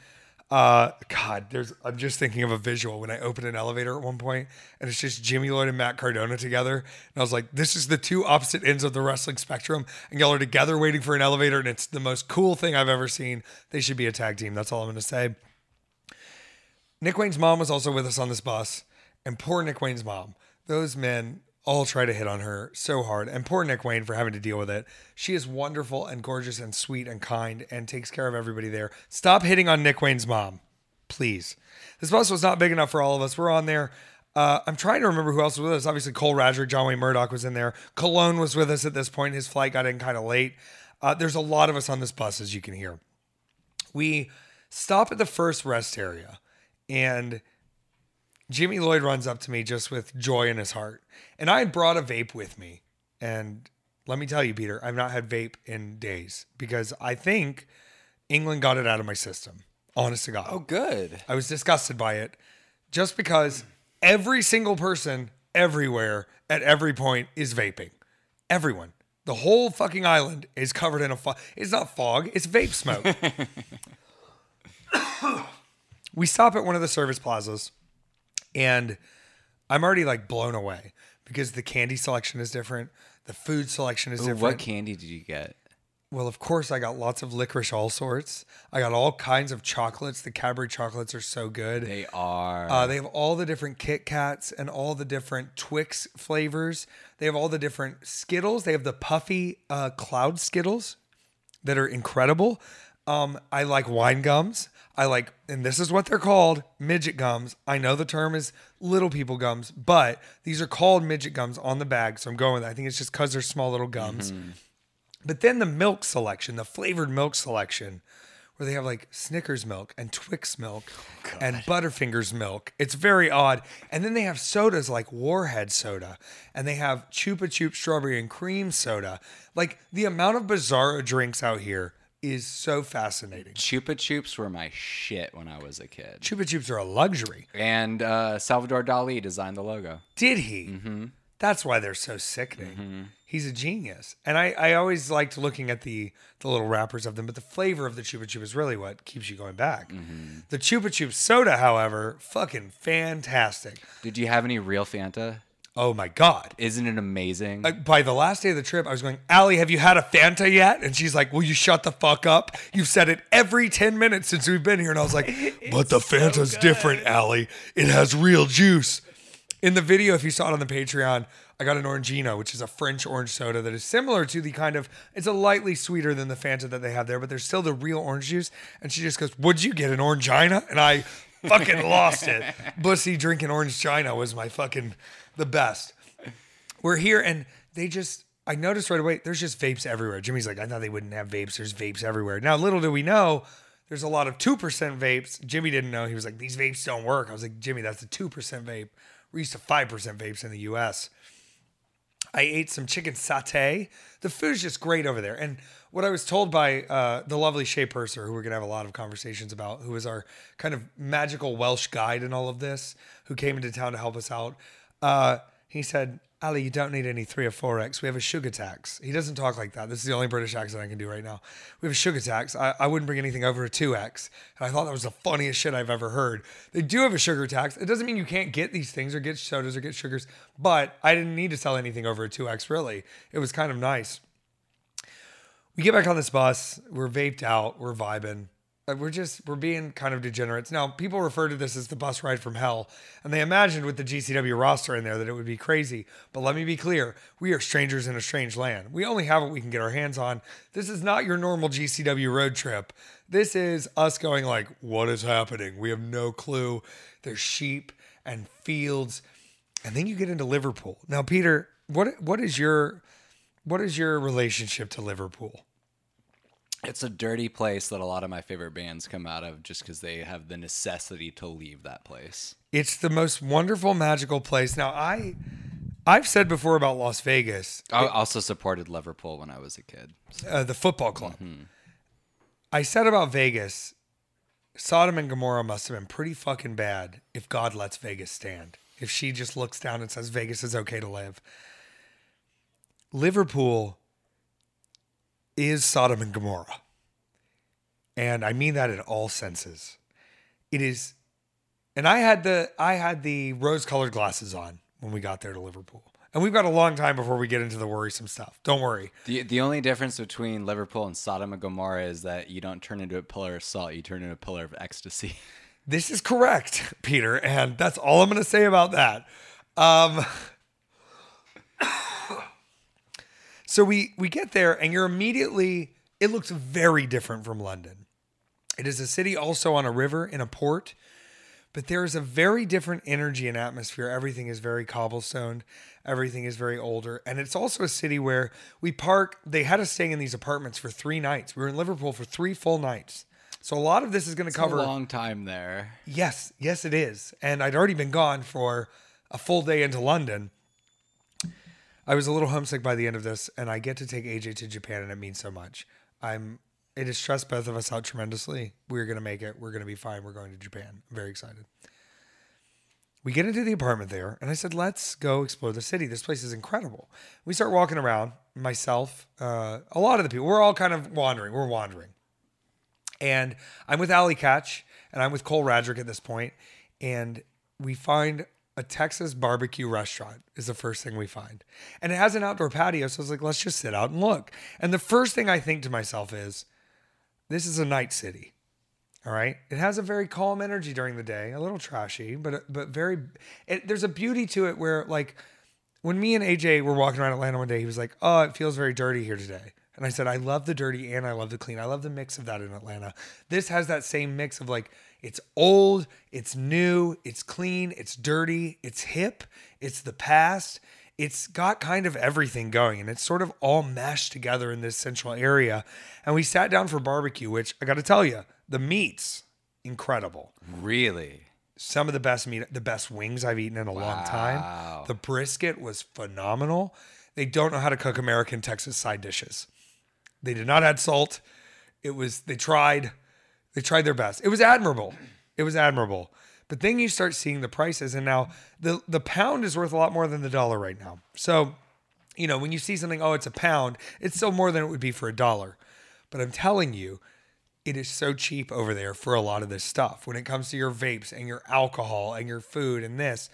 Speaker 1: I'm just thinking of a visual when I opened an elevator at one point and it's just Jimmy Lloyd and Matt Cardona together. And I was like, this is the two opposite ends of the wrestling spectrum. And y'all are together waiting for an elevator. And it's the most cool thing I've ever seen. They should be a tag team. That's all I'm going to say. Nick Wayne's mom was also with us on this bus, and poor Nick Wayne's mom. Those men all try to hit on her so hard, and poor Nick Wayne for having to deal with it. She is wonderful and gorgeous and sweet and kind and takes care of everybody there. Stop hitting on Nick Wayne's mom, please. This bus was not big enough for all of us. We're on there. I'm trying to remember who else was with us. Obviously, Cole Radrick, John Wayne Murdoch was in there. Cologne was with us at this point. His flight got in kind of late. There's a lot of us on this bus, as you can hear. We stop at the first rest area, and Jimmy Lloyd runs up to me just with joy in his heart. And I had brought a vape with me. And let me tell you, Peter, I've not had vape in days because I think England got it out of my system. Honest to God.
Speaker 2: Oh, good.
Speaker 1: I was disgusted by it just because every single person everywhere at every point is vaping. Everyone. The whole fucking island is covered in a fog. It's not fog. It's vape smoke. We stop at one of the service plazas. And I'm already like blown away because the candy selection is different. The food selection is different.
Speaker 2: What candy did you get?
Speaker 1: Well, of course, I got lots of licorice all sorts. I got all kinds of chocolates. The Cadbury chocolates are so good.
Speaker 2: They are.
Speaker 1: They have all the different Kit Kats and all the different Twix flavors. They have all the different Skittles. They have the puffy cloud Skittles that are incredible. I like wine gums. And this is what they're called, midget gums. I know the term is little people gums, but these are called midget gums on the bag. So I'm going with that. I think it's just because they're small little gums. Mm-hmm. But then the milk selection, the flavored milk selection, where they have like Snickers milk and Twix milk and Butterfingers milk. It's very odd. And then they have sodas like Warhead soda, and they have Chupa Chups strawberry and cream soda. Like, the amount of bizarre drinks out here is so fascinating.
Speaker 2: Chupa Chups were my shit when I was a kid.
Speaker 1: Chupa Chups are a luxury.
Speaker 2: And Salvador Dali designed the logo.
Speaker 1: Did he?
Speaker 2: Mm-hmm.
Speaker 1: That's why they're so sickening.
Speaker 2: Mm-hmm.
Speaker 1: He's a genius. And I always liked looking at the little wrappers of them, but the flavor of the Chupa Chup is really what keeps you going back. Mm-hmm. The Chupa Chup soda, however, fucking fantastic.
Speaker 2: Did you have any real Fanta?
Speaker 1: Oh my God.
Speaker 2: Isn't it amazing?
Speaker 1: By the last day of the trip, I was going, Allie, have you had a Fanta yet? And she's like, will you shut the fuck up? You've said it every 10 minutes since we've been here. And I was like, but the Fanta's so different, Allie. It has real juice. In the video, if you saw it on the Patreon, I got an Orangino, which is a French orange soda that is similar to the kind of, it's a lightly sweeter than the Fanta that they have there, but there's still the real orange juice. And she just goes, would you get an Orangina? And I fucking lost it. Bussy drinking Orange China was my fucking, the best. We're here and they just, I noticed right away, there's just vapes everywhere. Jimmy's like, I thought they wouldn't have vapes. There's vapes everywhere. Now, little do we know, there's a lot of 2% vapes. Jimmy didn't know. He was like, these vapes don't work. I was like, Jimmy, that's a 2% vape. We're used to 5% vapes in the US. I ate some chicken satay. The food's just great over there. And what I was told by the lovely Shay Purser, who we're going to have a lot of conversations about, who was our kind of magical Welsh guide in all of this, who came into town to help us out, he said, Ali, you don't need any 3 or 4X. We have a sugar tax. He doesn't talk like that. This is the only British accent I can do right now. We have a sugar tax. I wouldn't bring anything over a 2X. And I thought that was the funniest shit I've ever heard. They do have a sugar tax. It doesn't mean you can't get these things or get sodas or get sugars, but I didn't need to sell anything over a 2X, really. It was kind of nice. We get back on this bus. We're vaped out. We're vibing. We're being kind of degenerates. Now, people refer to this as the bus ride from hell, and they imagined with the GCW roster in there that it would be crazy. But let me be clear, we are strangers in a strange land. We only have what we can get our hands on. This is not your normal GCW road trip. This is us going like, what is happening? We have no clue. There's sheep and fields. And then you get into Liverpool. Now, Peter, what is your relationship to Liverpool?
Speaker 2: It's a dirty place that a lot of my favorite bands come out of just because they have the necessity to leave that place.
Speaker 1: It's the most wonderful, magical place. Now, I've said before about Las Vegas.
Speaker 2: I also supported Liverpool when I was a kid.
Speaker 1: So. The football club. Mm-hmm. I said about Vegas, Sodom and Gomorrah must have been pretty fucking bad if God lets Vegas stand. If she just looks down and says Vegas is okay to live. Liverpool is Sodom and Gomorrah. And I mean that in all senses. It is, and I had the rose-colored glasses on when we got there to Liverpool. And we've got a long time before we get into the worrisome stuff. Don't worry.
Speaker 2: The only difference between Liverpool and Sodom and Gomorrah is that you don't turn into a pillar of salt, you turn into a pillar of ecstasy.
Speaker 1: This is correct, Peter, and that's all I'm going to say about that. So we get there, and it looks very different from London. It is a city also on a river in a port, but there is a very different energy and atmosphere. Everything is very cobblestoned. Everything is very older. And it's also a city where we park. They had us staying in these apartments for 3 nights. We were in Liverpool for 3 full nights. So a lot of this is going to cover
Speaker 2: a long time there.
Speaker 1: Yes, it is. And I'd already been gone for a full day into London. I was a little homesick by the end of this, and I get to take AJ to Japan, and it means so much. It has stressed both of us out tremendously. We're going to make it. We're going to be fine. We're going to Japan. I'm very excited. We get into the apartment there, and I said, let's go explore the city. This place is incredible. We start walking around, myself, a lot of the people. We're all kind of wandering. We're wandering. And I'm with Ali Catch, and I'm with Cole Radrick at this point, and we find a Texas barbecue restaurant is the first thing we find. And it has an outdoor patio, so I was like, let's just sit out and look. And the first thing I think to myself is, this is a night city, all right? It has a very calm energy during the day, a little trashy, but there's a beauty to it where, like, when me and AJ were walking around Atlanta one day, he was like, oh, it feels very dirty here today. And I said, I love the dirty and I love the clean. I love the mix of that in Atlanta. This has that same mix of like, it's old, it's new, it's clean, it's dirty, it's hip, it's the past. It's got kind of everything going and it's sort of all mashed together in this central area. And we sat down for barbecue, which I got to tell you, the meat's incredible.
Speaker 2: Really?
Speaker 1: Some of the best meat, the best wings I've eaten in a long time. The brisket was phenomenal. They don't know how to cook American Texas side dishes. They did not add salt. They tried their best. It was admirable. But then you start seeing the prices, and now the pound is worth a lot more than the dollar right now. So, when you see something, oh, it's a pound, it's still more than it would be for $1. But I'm telling you, it is so cheap over there for a lot of this stuff. When it comes to your vapes and your alcohol and your food and this,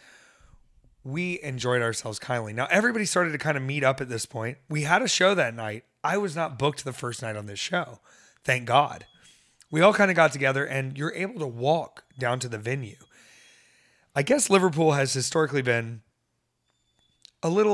Speaker 1: we enjoyed ourselves kindly. Now, everybody started to kind of meet up at this point. We had a show that night. I was not booked the first night on this show. Thank God. We all kind of got together and you're able to walk down to the venue. I guess Liverpool has historically been a little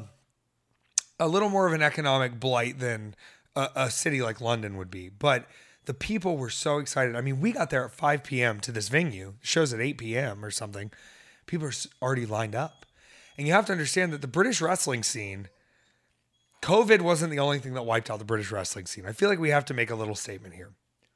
Speaker 1: more of an economic blight than a city like London would be. But the people were so excited. I mean, we got there at 5 p.m. to this venue. Show's at 8 p.m. or something. People are already lined up. And you have to understand that the British wrestling scene COVID wasn't the only thing that wiped out the British wrestling scene. I feel like we have to make a little statement here.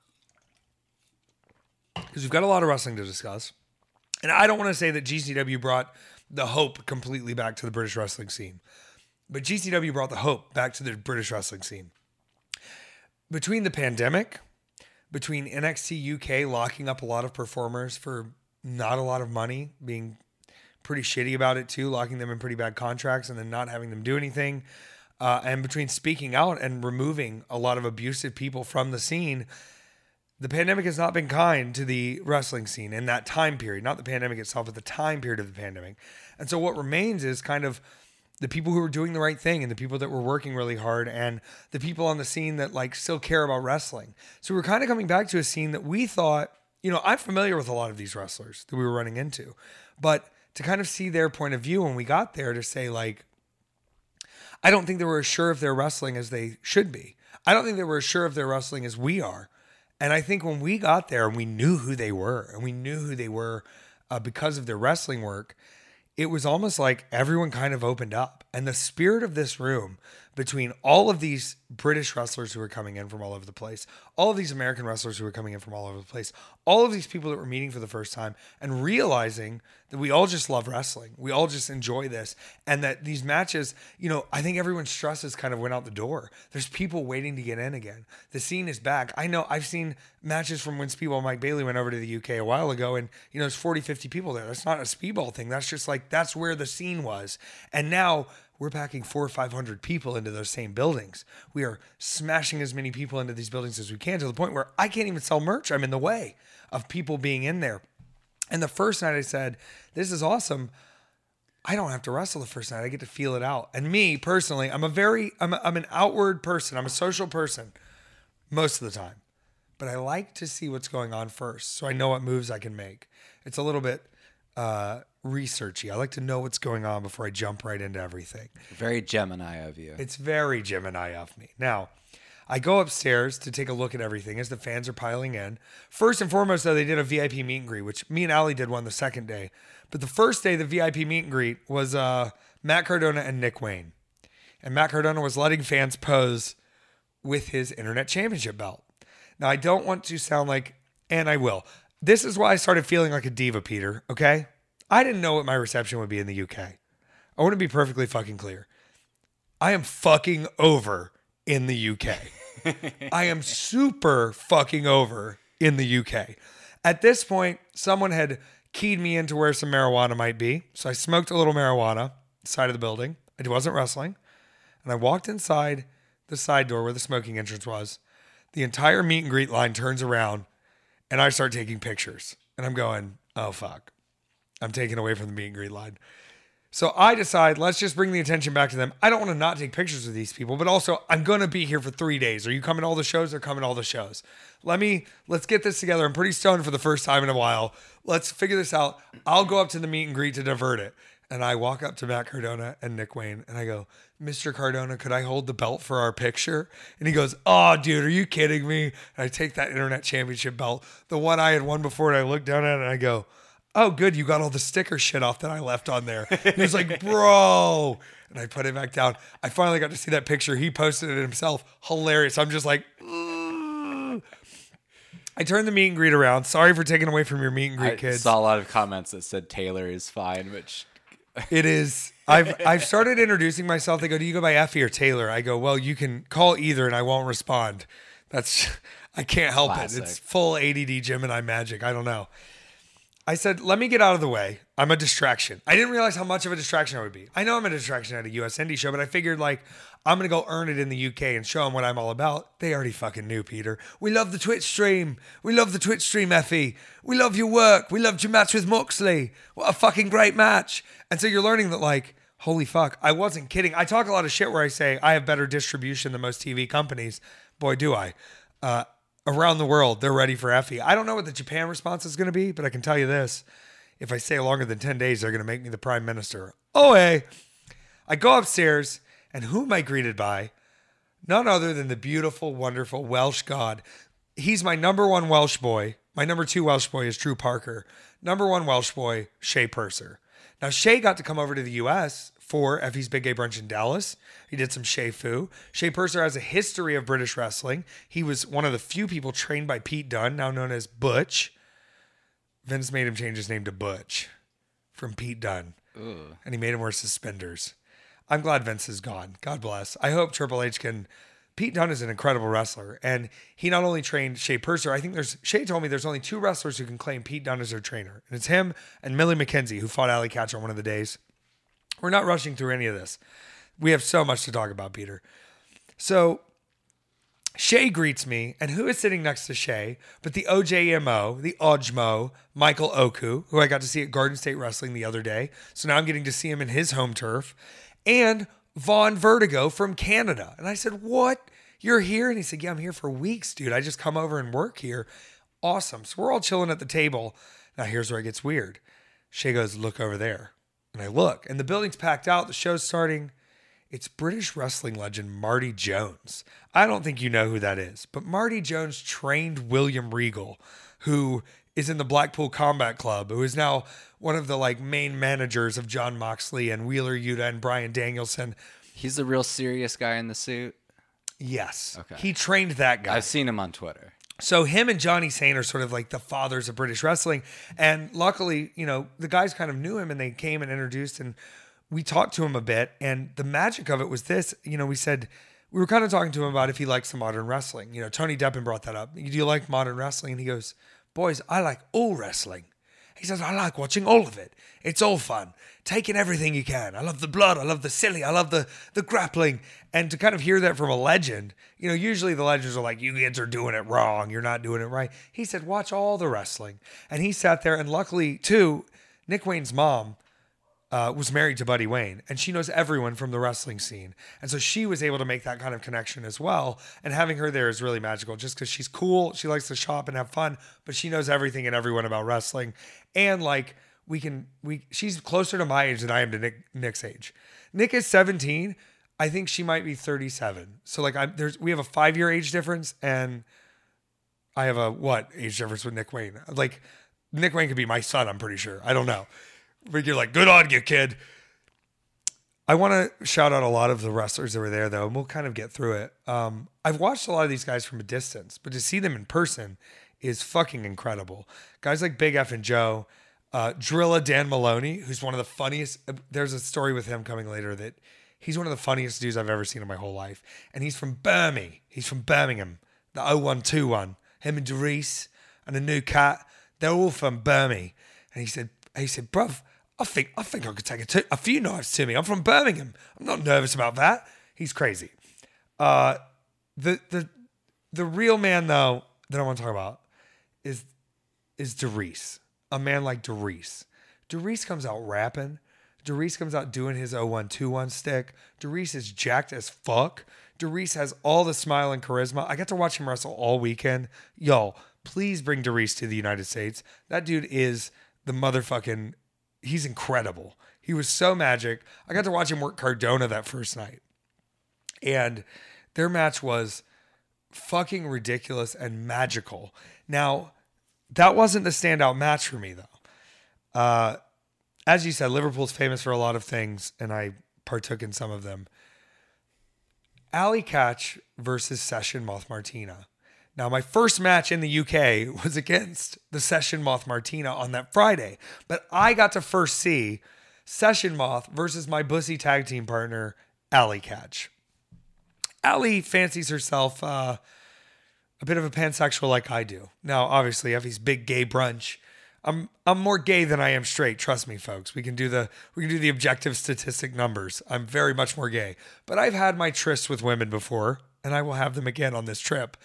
Speaker 1: Because we've got a lot of wrestling to discuss. And I don't want to say that GCW brought the hope completely back to the British wrestling scene. But GCW brought the hope back to the British wrestling scene. Between the pandemic, between NXT UK locking up a lot of performers for not a lot of money, being pretty shitty about it too, locking them in pretty bad contracts and then not having them do anything, and between speaking out and removing a lot of abusive people from the scene, the pandemic has not been kind to the wrestling scene in that time period. Not the pandemic itself, but the time period of the pandemic. And so what remains is kind of the people who were doing the right thing and the people that were working really hard and the people on the scene that like still care about wrestling. So we're kind of coming back to a scene that we thought, you know, I'm familiar with a lot of these wrestlers that we were running into, but to kind of see their point of view when we got there to say like, I don't think they were as sure of their wrestling as they should be. I don't think they were as sure of their wrestling as we are. And I think when we got there and we knew who they were because of their wrestling work, it was almost like everyone kind of opened up. And the spirit of this room between all of these British wrestlers who were coming in from all over the place, all of these American wrestlers who were coming in from all over the place, all of these people that were meeting for the first time and realizing that we all just love wrestling. We all just enjoy this. And that these matches, you know, I think everyone's stresses kind of went out the door. There's people waiting to get in again. The scene is back. I know I've seen matches from when Speedball Mike Bailey went over to the UK a while ago and, you know, there's 40, 50 people there. That's not a Speedball thing. That's just like, that's where the scene was. And now we're packing 400 or 500 people into those same buildings. We are smashing as many people into these buildings as we can to the point where I can't even sell merch. I'm in the way of people being in there. And the first night I said, this is awesome. I don't have to wrestle the first night. I get to feel it out. And me personally, I'm an outward person. I'm a social person most of the time, but I like to see what's going on first. So I know what moves I can make. It's a little bit, researchy. I like to know what's going on before I jump right into everything.
Speaker 2: Very Gemini of you.
Speaker 1: It's very Gemini of me. Now, I go upstairs to take a look at everything as the fans are piling in. First and foremost, though, they did a VIP meet and greet, which me and Allie did one the second day. But the first day, the VIP meet and greet was Matt Cardona and Nick Wayne. And Matt Cardona was letting fans pose with his Internet Championship belt. Now, I don't want to sound like, and I will. This is why I started feeling like a diva, Peter, okay? I didn't know what my reception would be in the UK. I want to be perfectly fucking clear. I am fucking over in the UK. I am super fucking over in the UK. At this point, someone had keyed me into where some marijuana might be. So I smoked a little marijuana side of the building. I wasn't wrestling. And I walked inside the side door where the smoking entrance was. The entire meet and greet line turns around and I start taking pictures. And I'm going, oh, fuck. I'm taken away from the meet and greet line. So I decide, let's just bring the attention back to them. I don't want to not take pictures with these people, but also I'm going to be here for 3 days. Are you coming to all the shows? They're coming to all the shows. Let's get this together. I'm pretty stoned for the first time in a while. Let's figure this out. I'll go up to the meet and greet to divert it. And I walk up to Matt Cardona and Nick Wayne and I go, Mr. Cardona, could I hold the belt for our picture? And he goes, oh, dude, are you kidding me? And I take that Internet Championship belt, the one I had won before, and I look down at it and I go, oh, good, you got all the sticker shit off that I left on there. And he's like, bro. And I put it back down. I finally got to see that picture. He posted it himself. Hilarious. I'm just like, ugh. I turned the meet and greet around. Sorry for taking away from your meet and greet, kids.
Speaker 2: I saw a lot of comments that said Taylor is fine, which...
Speaker 1: It is. I've started introducing myself. They go, do you go by Effie or Taylor? I go, well, you can call either and I won't respond. I can't help
Speaker 2: Classic.
Speaker 1: it. It's full ADD Gemini magic. I don't know. I said, let me get out of the way. I'm a distraction. I didn't realize how much of a distraction I would be. I know I'm a distraction at a US Indie show, but I figured like, I'm going to go earn it in the UK and show them what I'm all about. They already fucking knew, Peter. We love the Twitch stream. We love the Twitch stream, Effie. We love your work. We loved your match with Moxley. What a fucking great match. And so you're learning that like, holy fuck, I wasn't kidding. I talk a lot of shit where I say I have better distribution than most TV companies. Boy, do I. Around the world, they're ready for Effie. I don't know what the Japan response is going to be, but I can tell you this. If I stay longer than 10 days, they're going to make me the prime minister. Oh, hey. I go upstairs, and who am I greeted by? None other than the beautiful, wonderful Welsh god. He's my number one Welsh boy. My number two Welsh boy is Drew Parker. Number one Welsh boy, Shea Purser. Now, Shea got to come over to the U.S. for Effie's Big Gay Brunch in Dallas. He did some Shea Fu. Shea Purser has a history of British wrestling. He was one of the few people trained by Pete Dunne, now known as Butch. Vince made him change his name to Butch from Pete Dunne.
Speaker 2: Ooh.
Speaker 1: And he made him wear suspenders. I'm glad Vince is gone. God bless. I hope Triple H can... Pete Dunne is an incredible wrestler, and he not only trained Shea Purser. I think Shea told me there's only 2 wrestlers who can claim Pete Dunne as their trainer, and it's him and Millie McKenzie, who fought Allie Katch on one of the days. We're not rushing through any of this. We have so much to talk about, Peter. So Shea greets me, and who is sitting next to Shea but the OJMO, the Ojmo, Michael Oku, who I got to see at Garden State Wrestling the other day. So now I'm getting to see him in his home turf, and Vaughn Vertigo from Canada. And I said, what? You're here? And he said, yeah, I'm here for weeks, dude. I just come over and work here. Awesome. So we're all chilling at the table. Now here's where it gets weird. Shea goes, look over there. And I look, and the building's packed out. The show's starting. It's British wrestling legend Marty Jones. I don't think you know who that is, but Marty Jones trained William Regal, who is in the Blackpool Combat Club, who is now one of the main managers of Jon Moxley and Wheeler Yuta and Bryan Danielson.
Speaker 2: He's the real serious guy in the suit?
Speaker 1: Yes.
Speaker 2: Okay.
Speaker 1: He trained that guy.
Speaker 2: I've seen him on Twitter.
Speaker 1: So him and Johnny Sane are sort of like the fathers of British wrestling. And luckily, the guys kind of knew him and they came and introduced, and we talked to him a bit. And the magic of it was this, we were kind of talking to him about if he likes some modern wrestling. Tony Deppen brought that up. Do you like modern wrestling? And he goes, boys, I like all wrestling. He says, I like watching all of it. It's all fun. Taking everything you can. I love the blood. I love the silly. I love the grappling. And to kind of hear that from a legend, usually the legends are like, you kids are doing it wrong. You're not doing it right. He said, watch all the wrestling. And he sat there, and luckily, too, Nick Wayne's mom was married to Buddy Wayne, and she knows everyone from the wrestling scene. And so she was able to make that kind of connection as well. And having her there is really magical just because she's cool. She likes to shop and have fun, but she knows everything and everyone about wrestling. And she's closer to my age than I am to Nick's age. Nick is 17. I think she might be 37. So we have a 5-year age difference, and I have a age difference with Nick Wayne? Nick Wayne could be my son, I'm pretty sure. I don't know. But you're like, good on you, kid. I want to shout out a lot of the wrestlers that were there, though, and we'll kind of get through it. I've watched a lot of these guys from a distance, but to see them in person is fucking incredible. Guys like Big F and Joe, Drilla Dan Maloney, who's one of the funniest. There's a story with him coming later that he's one of the funniest dudes I've ever seen in my whole life. And he's from Birmingham. He's from Birmingham, the 0121. Him and Doris and a new cat, they're all from Birmingham. And he said, bruv, I think I could take a few knives to me. I'm from Birmingham. I'm not nervous about that. He's crazy. The real man, though, that I want to talk about is Doris. A man like Doris. Doris comes out rapping. Doris comes out doing his 0121 stick. Doris is jacked as fuck. Doris has all the smile and charisma. I got to watch him wrestle all weekend. Yo, please bring Doris to the United States. That dude is the motherfucking... He's incredible. He was so magic. I got to watch him work Cardona that first night. And their match was fucking ridiculous and magical. Now, that wasn't the standout match for me, though. As you said, Liverpool's famous for a lot of things, and I partook in some of them. Allie Katch versus Session Moth Martina. Now, my first match in the UK was against the Session Moth Martina on that Friday, but I got to first see Session Moth versus my bussy tag team partner, Allie Katch. Allie fancies herself a bit of a pansexual like I do. Now, obviously, Effie's Big Gay Brunch. I'm more gay than I am straight. Trust me, folks. We can do the objective statistic numbers. I'm very much more gay, but I've had my trysts with women before, and I will have them again on this trip.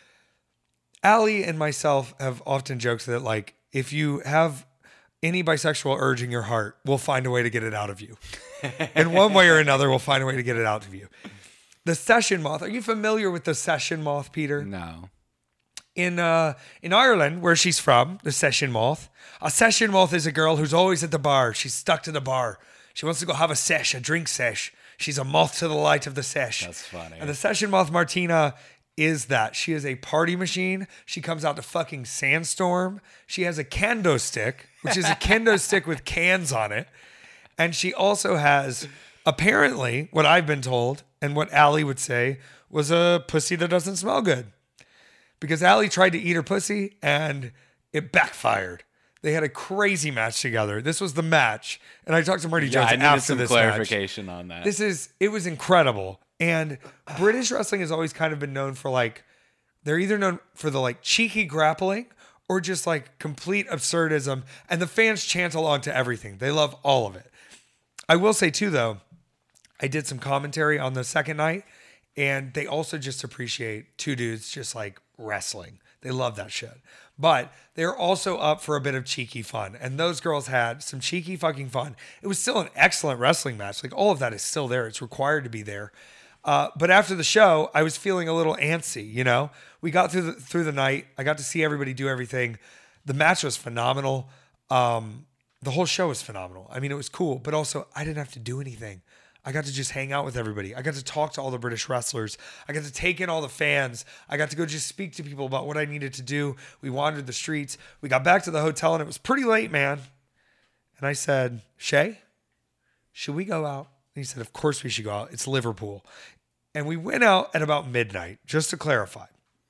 Speaker 1: Allie and myself have often joked that, if you have any bisexual urge in your heart, we'll find a way to get it out of you. In one way or another, we'll find a way to get it out of you. The Session Moth. Are you familiar with the Session Moth, Peter?
Speaker 2: No.
Speaker 1: In Ireland, where she's from, the Session Moth. A Session Moth is a girl who's always at the bar. She's stuck to the bar. She wants to go have a drink sesh. She's a moth to the light of the sesh.
Speaker 2: That's funny.
Speaker 1: And the Session Moth Martina is that. She is a party machine. She comes out to fucking Sandstorm. She has a kendo stick, which is a kendo stick with cans on it. And she also has apparently, what I've been told and what Allie would say was a pussy that doesn't smell good. Because Allie tried to eat her pussy and it backfired. They had a crazy match together. This was the match. And I talked to Marty Jones
Speaker 2: I needed
Speaker 1: after
Speaker 2: some
Speaker 1: this
Speaker 2: clarification on that.
Speaker 1: It was incredible. And British wrestling has always kind of been known for like, they're either known for the like cheeky grappling or just like complete absurdism. And the fans chant along to everything. They love all of it. I will say too, though, I did some commentary on the second night and they also just appreciate two dudes just like wrestling. They love that shit. But they're also up for a bit of cheeky fun. And those girls had some cheeky fucking fun. It was still an excellent wrestling match. Like all of that is still there. It's required to be there. But after the show, I was feeling a little antsy, you know? We got through the night. I got to see everybody do everything. The match was phenomenal. The whole show was phenomenal. I mean, it was cool, but also I didn't have to do anything. I got to just hang out with everybody. I got to talk to all the British wrestlers. I got to take in all the fans. I got to go just speak to people about what I needed to do. We wandered the streets. We got back to the hotel and it was pretty late, man. And I said, Shay, should we go out? And he said, of course we should go out. It's Liverpool. And we went out at about midnight, just to clarify.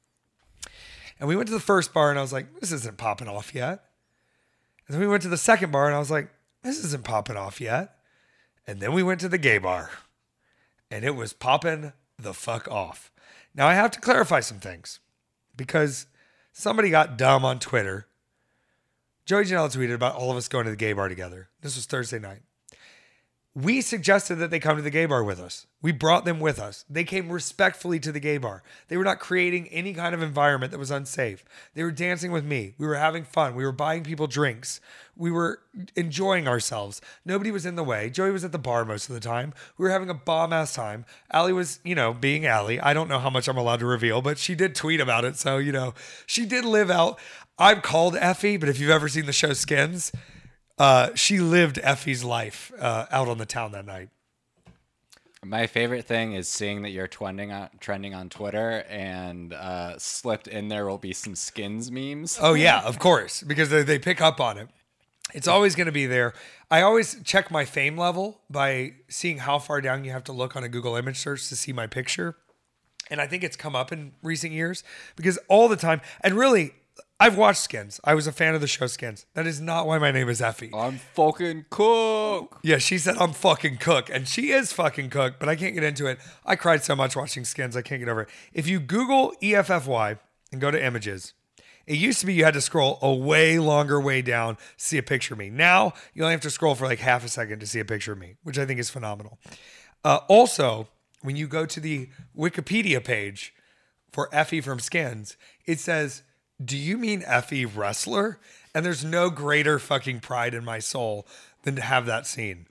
Speaker 1: And we went to the first bar and I was like, this isn't popping off yet. And then we went to the second bar and I was like, this isn't popping off yet. And then we went to the gay bar and it was popping the fuck off. Now I have to clarify some things because somebody got dumb on Twitter. Joey Janela tweeted about all of us going to the gay bar together. This was Thursday night. We suggested that they come to the gay bar with us. We brought them with us. They came respectfully to the gay bar. They were not creating any kind of environment that was unsafe. They were dancing with me. We were having fun. We were buying people drinks. We were enjoying ourselves. Nobody was in the way. Joey was at the bar most of the time. We were having a bomb-ass time. Allie was, being Allie. I don't know how much I'm allowed to reveal, but she did tweet about it. So, she did live out. I'm called Effie, but if you've ever seen the show Skins, she lived Effie's life out on the town that night.
Speaker 2: My favorite thing is seeing that you're trending on Twitter and slipped in there will be some Skins memes.
Speaker 1: Oh, yeah, of course, because they pick up on it. It's always going to be there. I always check my fame level by seeing how far down you have to look on a Google image search to see my picture. And I think it's come up in recent years because all the time, and really, I've watched Skins. I was a fan of the show Skins. That is not why my name is Effie.
Speaker 2: I'm fucking Cook.
Speaker 1: Yeah, she said I'm fucking Cook. And she is fucking Cook, but I can't get into it. I cried so much watching Skins, I can't get over it. If you Google EFFY and go to images, it used to be you had to scroll a way longer way down to see a picture of me. Now, you only have to scroll for like half a second to see a picture of me, which I think is phenomenal. Also, when you go to the Wikipedia page for Effie from Skins, it says, do you mean Effie wrestler? And there's no greater fucking pride in my soul than to have that scene.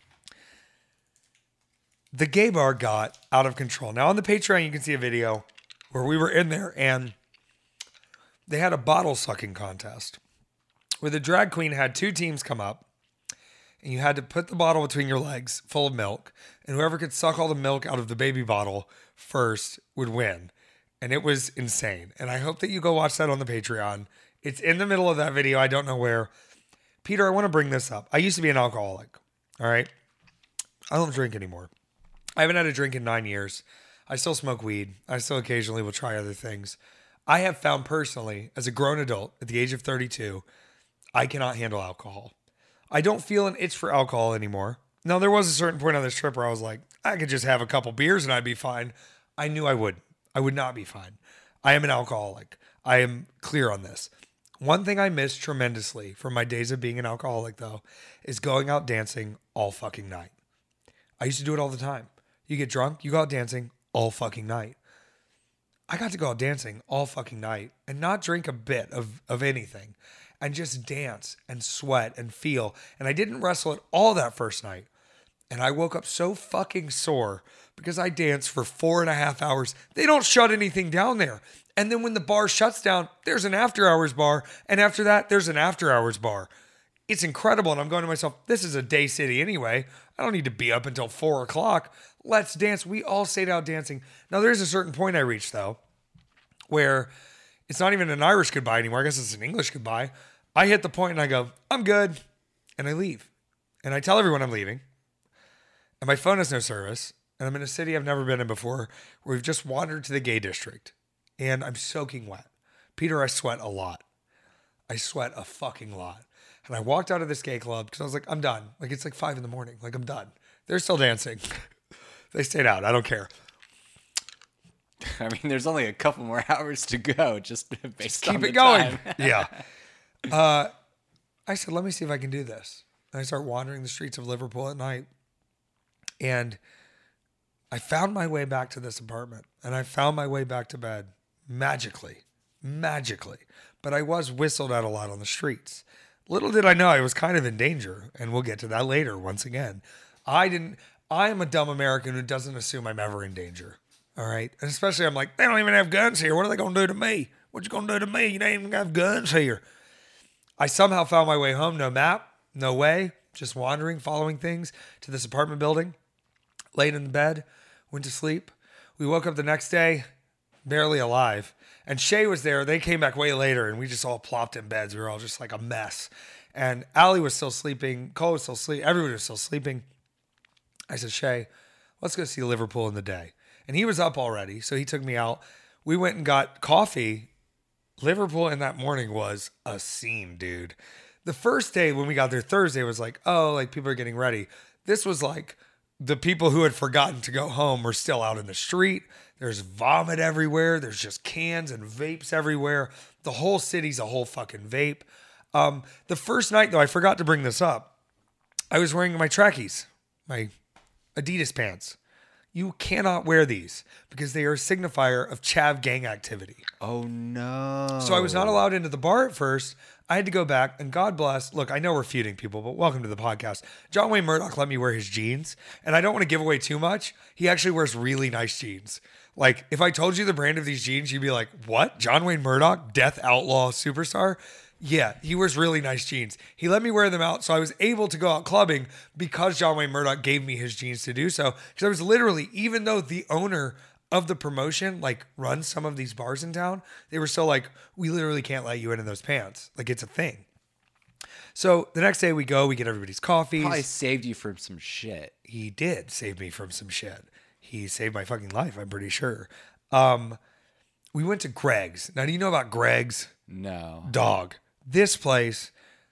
Speaker 1: The gay bar got out of control. Now on the Patreon, you can see a video where we were in there and they had a bottle sucking contest where the drag queen had two teams come up and you had to put the bottle between your legs full of milk and whoever could suck all the milk out of the baby bottle first would win. And it was insane. And I hope that you go watch that on the Patreon. It's in the middle of that video. I don't know where. Peter, I want to bring this up. I used to be an alcoholic. All right. I don't drink anymore. I haven't had a drink in 9 years. I still smoke weed. I still occasionally will try other things. I have found personally, as a grown adult at the age of 32, I cannot handle alcohol. I don't feel an itch for alcohol anymore. Now, there was a certain point on this trip where I was like, I could just have a couple beers and I'd be fine. I knew I would. I would not be fine. I am an alcoholic. I am clear on this. One thing I miss tremendously from my days of being an alcoholic, though, is going out dancing all fucking night. I used to do it all the time. You get drunk, you go out dancing all fucking night. I got to go out dancing all fucking night and not drink a bit of anything and just dance and sweat and feel. And I didn't wrestle at all that first night. And I woke up so fucking sore because I danced for 4.5 hours. They don't shut anything down there. And then when the bar shuts down, there's an after hours bar. And after that, there's an after hours bar. It's incredible. And I'm going to myself, this is a day city anyway. I don't need to be up until 4 o'clock. Let's dance. We all stayed out dancing. Now, there's a certain point I reached, though, where it's not even an Irish goodbye anymore. I guess it's an English goodbye. I hit the point and I go, I'm good. And I leave. And I tell everyone I'm leaving. and my phone has no service, and I'm in a city I've never been in before, where we've just wandered to the gay district, and I'm soaking wet. Peter, I sweat a lot. I sweat a fucking lot. And I walked out of this gay club because I was like, I'm done. Like, it's like 5 a.m. Like, I'm done. They're still dancing. They stayed out. I don't care.
Speaker 2: I mean, there's only a couple more hours to go, just based on
Speaker 1: Keep
Speaker 2: the
Speaker 1: it going.
Speaker 2: time.
Speaker 1: Yeah. I said, let me see if I can do this. And I start wandering the streets of Liverpool at night. And I found my way back to this apartment. And I found my way back to bed magically. But I was whistled at a lot on the streets. Little did I know I was kind of in danger. And we'll get to that later once again. I am a dumb American who doesn't assume I'm ever in danger. All right. And especially I'm like, they don't even have guns here. What are they going to do to me? What you going to do to me? You don't even have guns here. I somehow found my way home. No map, no way. Just wandering, following things to this apartment building. Laid in bed, went to sleep. We woke up the next day, barely alive. And Shay was there. They came back way later and we just all plopped in beds. We were all just like a mess. And Allie was still sleeping. Cole was still sleeping. Everybody was still sleeping. I said, Shay, let's go see Liverpool in the day. And he was up already, so he took me out. We went and got coffee. Liverpool in that morning was a scene, dude. The first day when we got there Thursday was like, oh, like people are getting ready. This was like the people who had forgotten to go home were still out in the street. There's vomit everywhere. There's just cans and vapes everywhere. The whole city's a whole fucking vape. The first night, though, I forgot to bring this up. I was wearing my trackies, my Adidas pants. You cannot wear these because they are a signifier of chav gang activity.
Speaker 2: Oh, no.
Speaker 1: So I was not allowed into the bar at first. I had to go back, and God bless. Look, I know we're feuding people, but welcome to the podcast. John Wayne Murdoch let me wear his jeans, and I don't want to give away too much. He actually wears really nice jeans. Like, if I told you the brand of these jeans, you'd be like, what? John Wayne Murdoch, death outlaw superstar? Yeah, he wears really nice jeans. He let me wear them out, so I was able to go out clubbing because John Wayne Murdoch gave me his jeans to do so. Because I was literally, even though the owner of the promotion like runs some of these bars in town, they were still like, we literally can't let you in those pants. Like, it's a thing. So the next day we go, we get everybody's coffees.
Speaker 2: Probably saved you from some shit.
Speaker 1: He did save me from some shit. He saved my fucking life, I'm pretty sure. We went to Greg's. Now, do you know about Greg's?
Speaker 2: No.
Speaker 1: Dog. This place,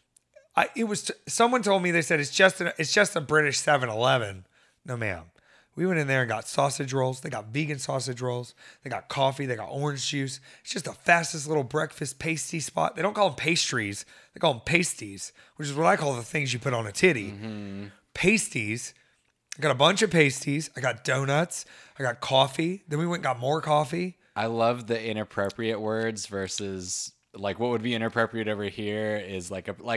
Speaker 1: someone told me, they said it's just a British 7-Eleven. No, ma'am. We went in there and got sausage rolls. They got vegan sausage rolls. They got coffee. They got orange juice. It's just the fastest little breakfast pasty spot. They don't call them pastries. They call them pasties, which is what I call the things you put on a titty. Mm-hmm. Pasties. I got a bunch of pasties. I got donuts. I got coffee. Then we went and got more coffee.
Speaker 2: I love the inappropriate words versus... Like what would be inappropriate over here is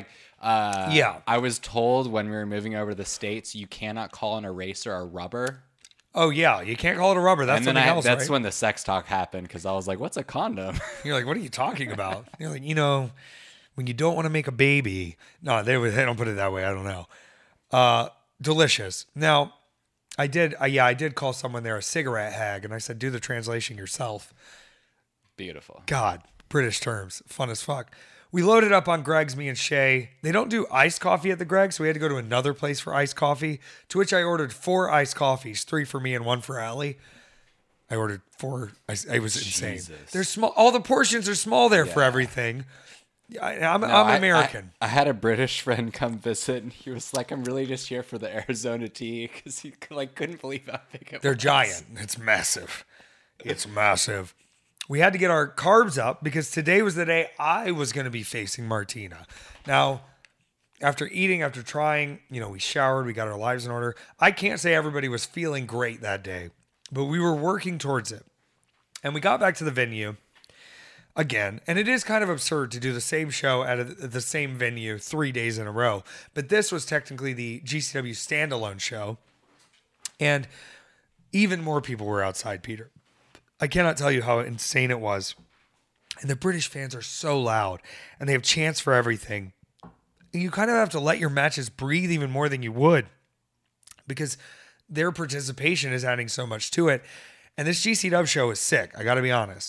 Speaker 2: yeah. I was told when we were moving over to the States, you cannot call an eraser a rubber.
Speaker 1: Oh yeah, you can't call it a rubber. That's something else,
Speaker 2: that's
Speaker 1: right?
Speaker 2: when the sex talk happened because I was like, "What's a condom?"
Speaker 1: You're like, "What are you talking about?" You're like, when you don't want to make a baby. No, they don't put it that way. I don't know. Delicious. Now, I did call someone there a cigarette hag, and I said, "Do the translation yourself."
Speaker 2: Beautiful.
Speaker 1: God. British terms. Fun as fuck. We loaded up on Greg's, me and Shay. They don't do iced coffee at the Greg's, so we had to go to another place for iced coffee, to which I ordered 4 iced coffees, 3 for me and 1 for Allie. I ordered 4. It was insane.
Speaker 2: Jesus.
Speaker 1: They're small. All the portions are small there for everything. I'm American.
Speaker 2: I had a British friend come visit, and he was like, "I'm really just here for the Arizona tea," because he couldn't believe how big it was.
Speaker 1: They're giant. It's massive. It's massive. We had to get our carbs up because today was the day I was going to be facing Martina. Now, after trying, we showered, we got our lives in order. I can't say everybody was feeling great that day, but we were working towards it. And we got back to the venue again, and it is kind of absurd to do the same show at the same venue 3 days in a row. But this was technically the GCW standalone show, and even more people were outside, Peter. I cannot tell you how insane it was. And the British fans are so loud, and they have chants for everything. And you kind of have to let your matches breathe even more than you would because their participation is adding so much to it. And this GCW show is sick, I got to be honest.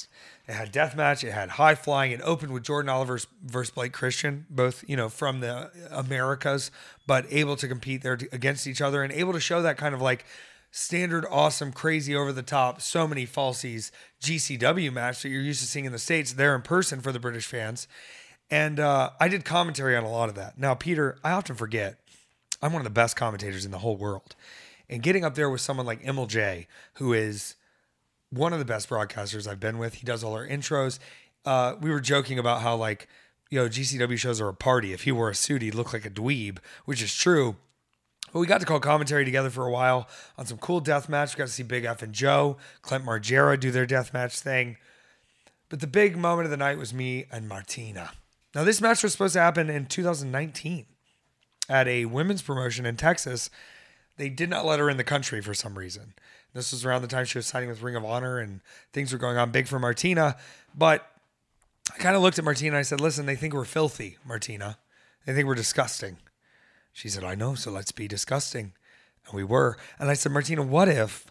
Speaker 1: It had deathmatch. It had high flying. It opened with Jordan Oliver versus Blake Christian, both, from the Americas, but able to compete there against each other and able to show that kind of like standard, awesome, crazy, over the top, so many falsies GCW match that you're used to seeing in the States there in person for the British fans. And I did commentary on a lot of that. Now, Peter, I often forget, I'm one of the best commentators in the whole world. And getting up there with someone like Emil J, who is one of the best broadcasters I've been with. He does all our intros. We were joking about how GCW shows are a party. If he wore a suit, he'd look like a dweeb, which is true. But we got to call commentary together for a while on some cool deathmatch. We got to see Big F and Joe, Clint Margera do their deathmatch thing. But the big moment of the night was me and Martina. Now, this match was supposed to happen in 2019 at a women's promotion in Texas. They did not let her in the country for some reason. This was around the time she was signing with Ring of Honor and things were going on big for Martina. But I kind of looked at Martina and I said, listen, they think we're filthy, Martina. They think we're disgusting. She said, I know, so let's be disgusting. And we were. And I said, Martina, what if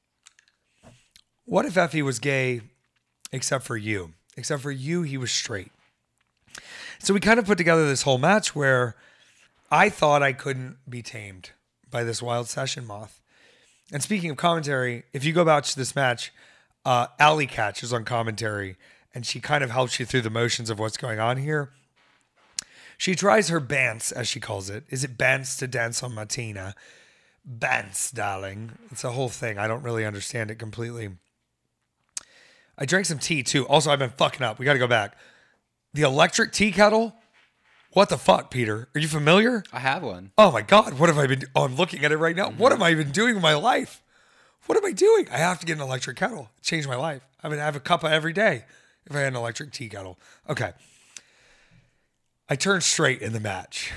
Speaker 1: Effie was gay except for you? Except for you, he was straight. So we kind of put together this whole match where I thought I couldn't be tamed by this wild session moth. And speaking of commentary, if you go watch this match, Allie Catch is on commentary, and she kind of helps you through the motions of what's going on here. She tries her bants, as she calls it. Is it bants to dance on Martina? Bants, darling. It's a whole thing. I don't really understand it completely. I drank some tea, too. Also, I've been fucking up. We got to go back. The electric tea kettle? What the fuck, Peter? Are you familiar?
Speaker 2: I have one.
Speaker 1: Oh my God, what have I been doing? Oh, I'm looking at it right now. What have I been doing with my life? What am I doing? I have to get an electric kettle. It changed my life. I would have a cuppa every day if I had an electric tea kettle. Okay. I turned straight in the match.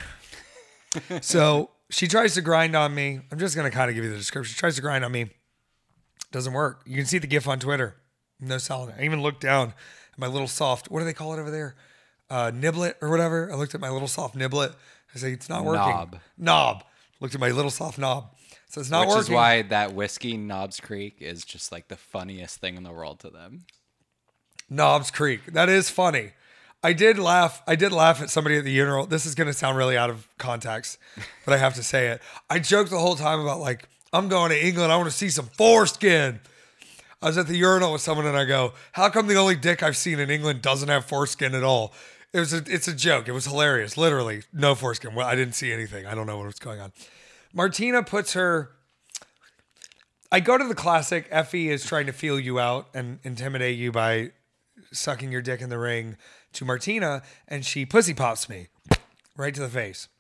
Speaker 1: So she tries to grind on me. I'm just going to kind of give you the description. She tries to grind on me. Doesn't work. You can see the GIF on Twitter. No selling it. I even looked down at my little soft, what do they call it over there? Niblet or whatever. I looked at my little soft niblet. I say, it's not working. Knob. Looked at my little soft knob. So it's not working.
Speaker 2: Which is why that whiskey, Knobs Creek, is just like the funniest thing in the world to them.
Speaker 1: Knobs Creek. That is funny. I did laugh at somebody at the funeral. This is going to sound really out of context, but I have to say it. I joked the whole time about I'm going to England. I want to see some foreskin. I was at the urinal with someone and I go, how come the only dick I've seen in England doesn't have foreskin at all? It's a joke. It was hilarious. Literally, no foreskin. Well, I didn't see anything. I don't know what was going on. Martina puts her... I go to the classic. Effie is trying to feel you out and intimidate you by sucking your dick in the ring to Martina, and she pussy pops me right to the face.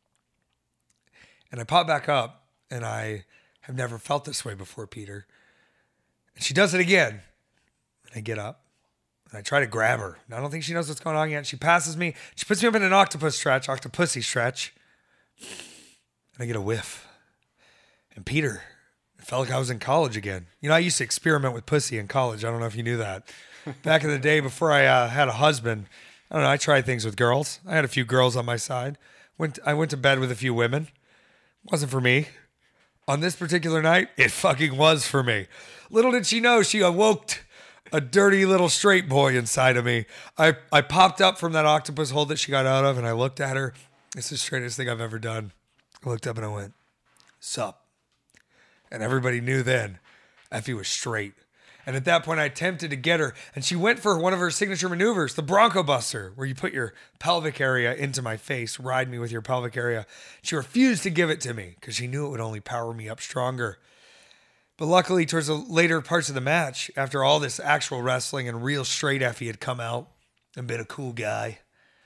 Speaker 1: And I pop back up, and I have never felt this way before, Peter. And she does it again. And I get up. And I try to grab her. And I don't think she knows what's going on yet. She passes me. She puts me up in an octopussy stretch. And I get a whiff. And Peter, it felt like I was in college again. I used to experiment with pussy in college. I don't know if you knew that. Back in the day before I had a husband, I don't know, I tried things with girls. I had a few girls on my side. I went to bed with a few women. Wasn't for me. On this particular night, it fucking was for me. Little did she know, she awoke a dirty little straight boy inside of me. I popped up from that octopus hole that she got out of, and I looked at her. It's the straightest thing I've ever done. I looked up and I went, sup? And everybody knew then Effie was straight. And at that point, I attempted to get her, and she went for one of her signature maneuvers, the Bronco Buster, where you put your pelvic area into my face, ride me with your pelvic area. She refused to give it to me because she knew it would only power me up stronger. But luckily, towards the later parts of the match, after all this actual wrestling and real straight Effie had come out and been a cool guy,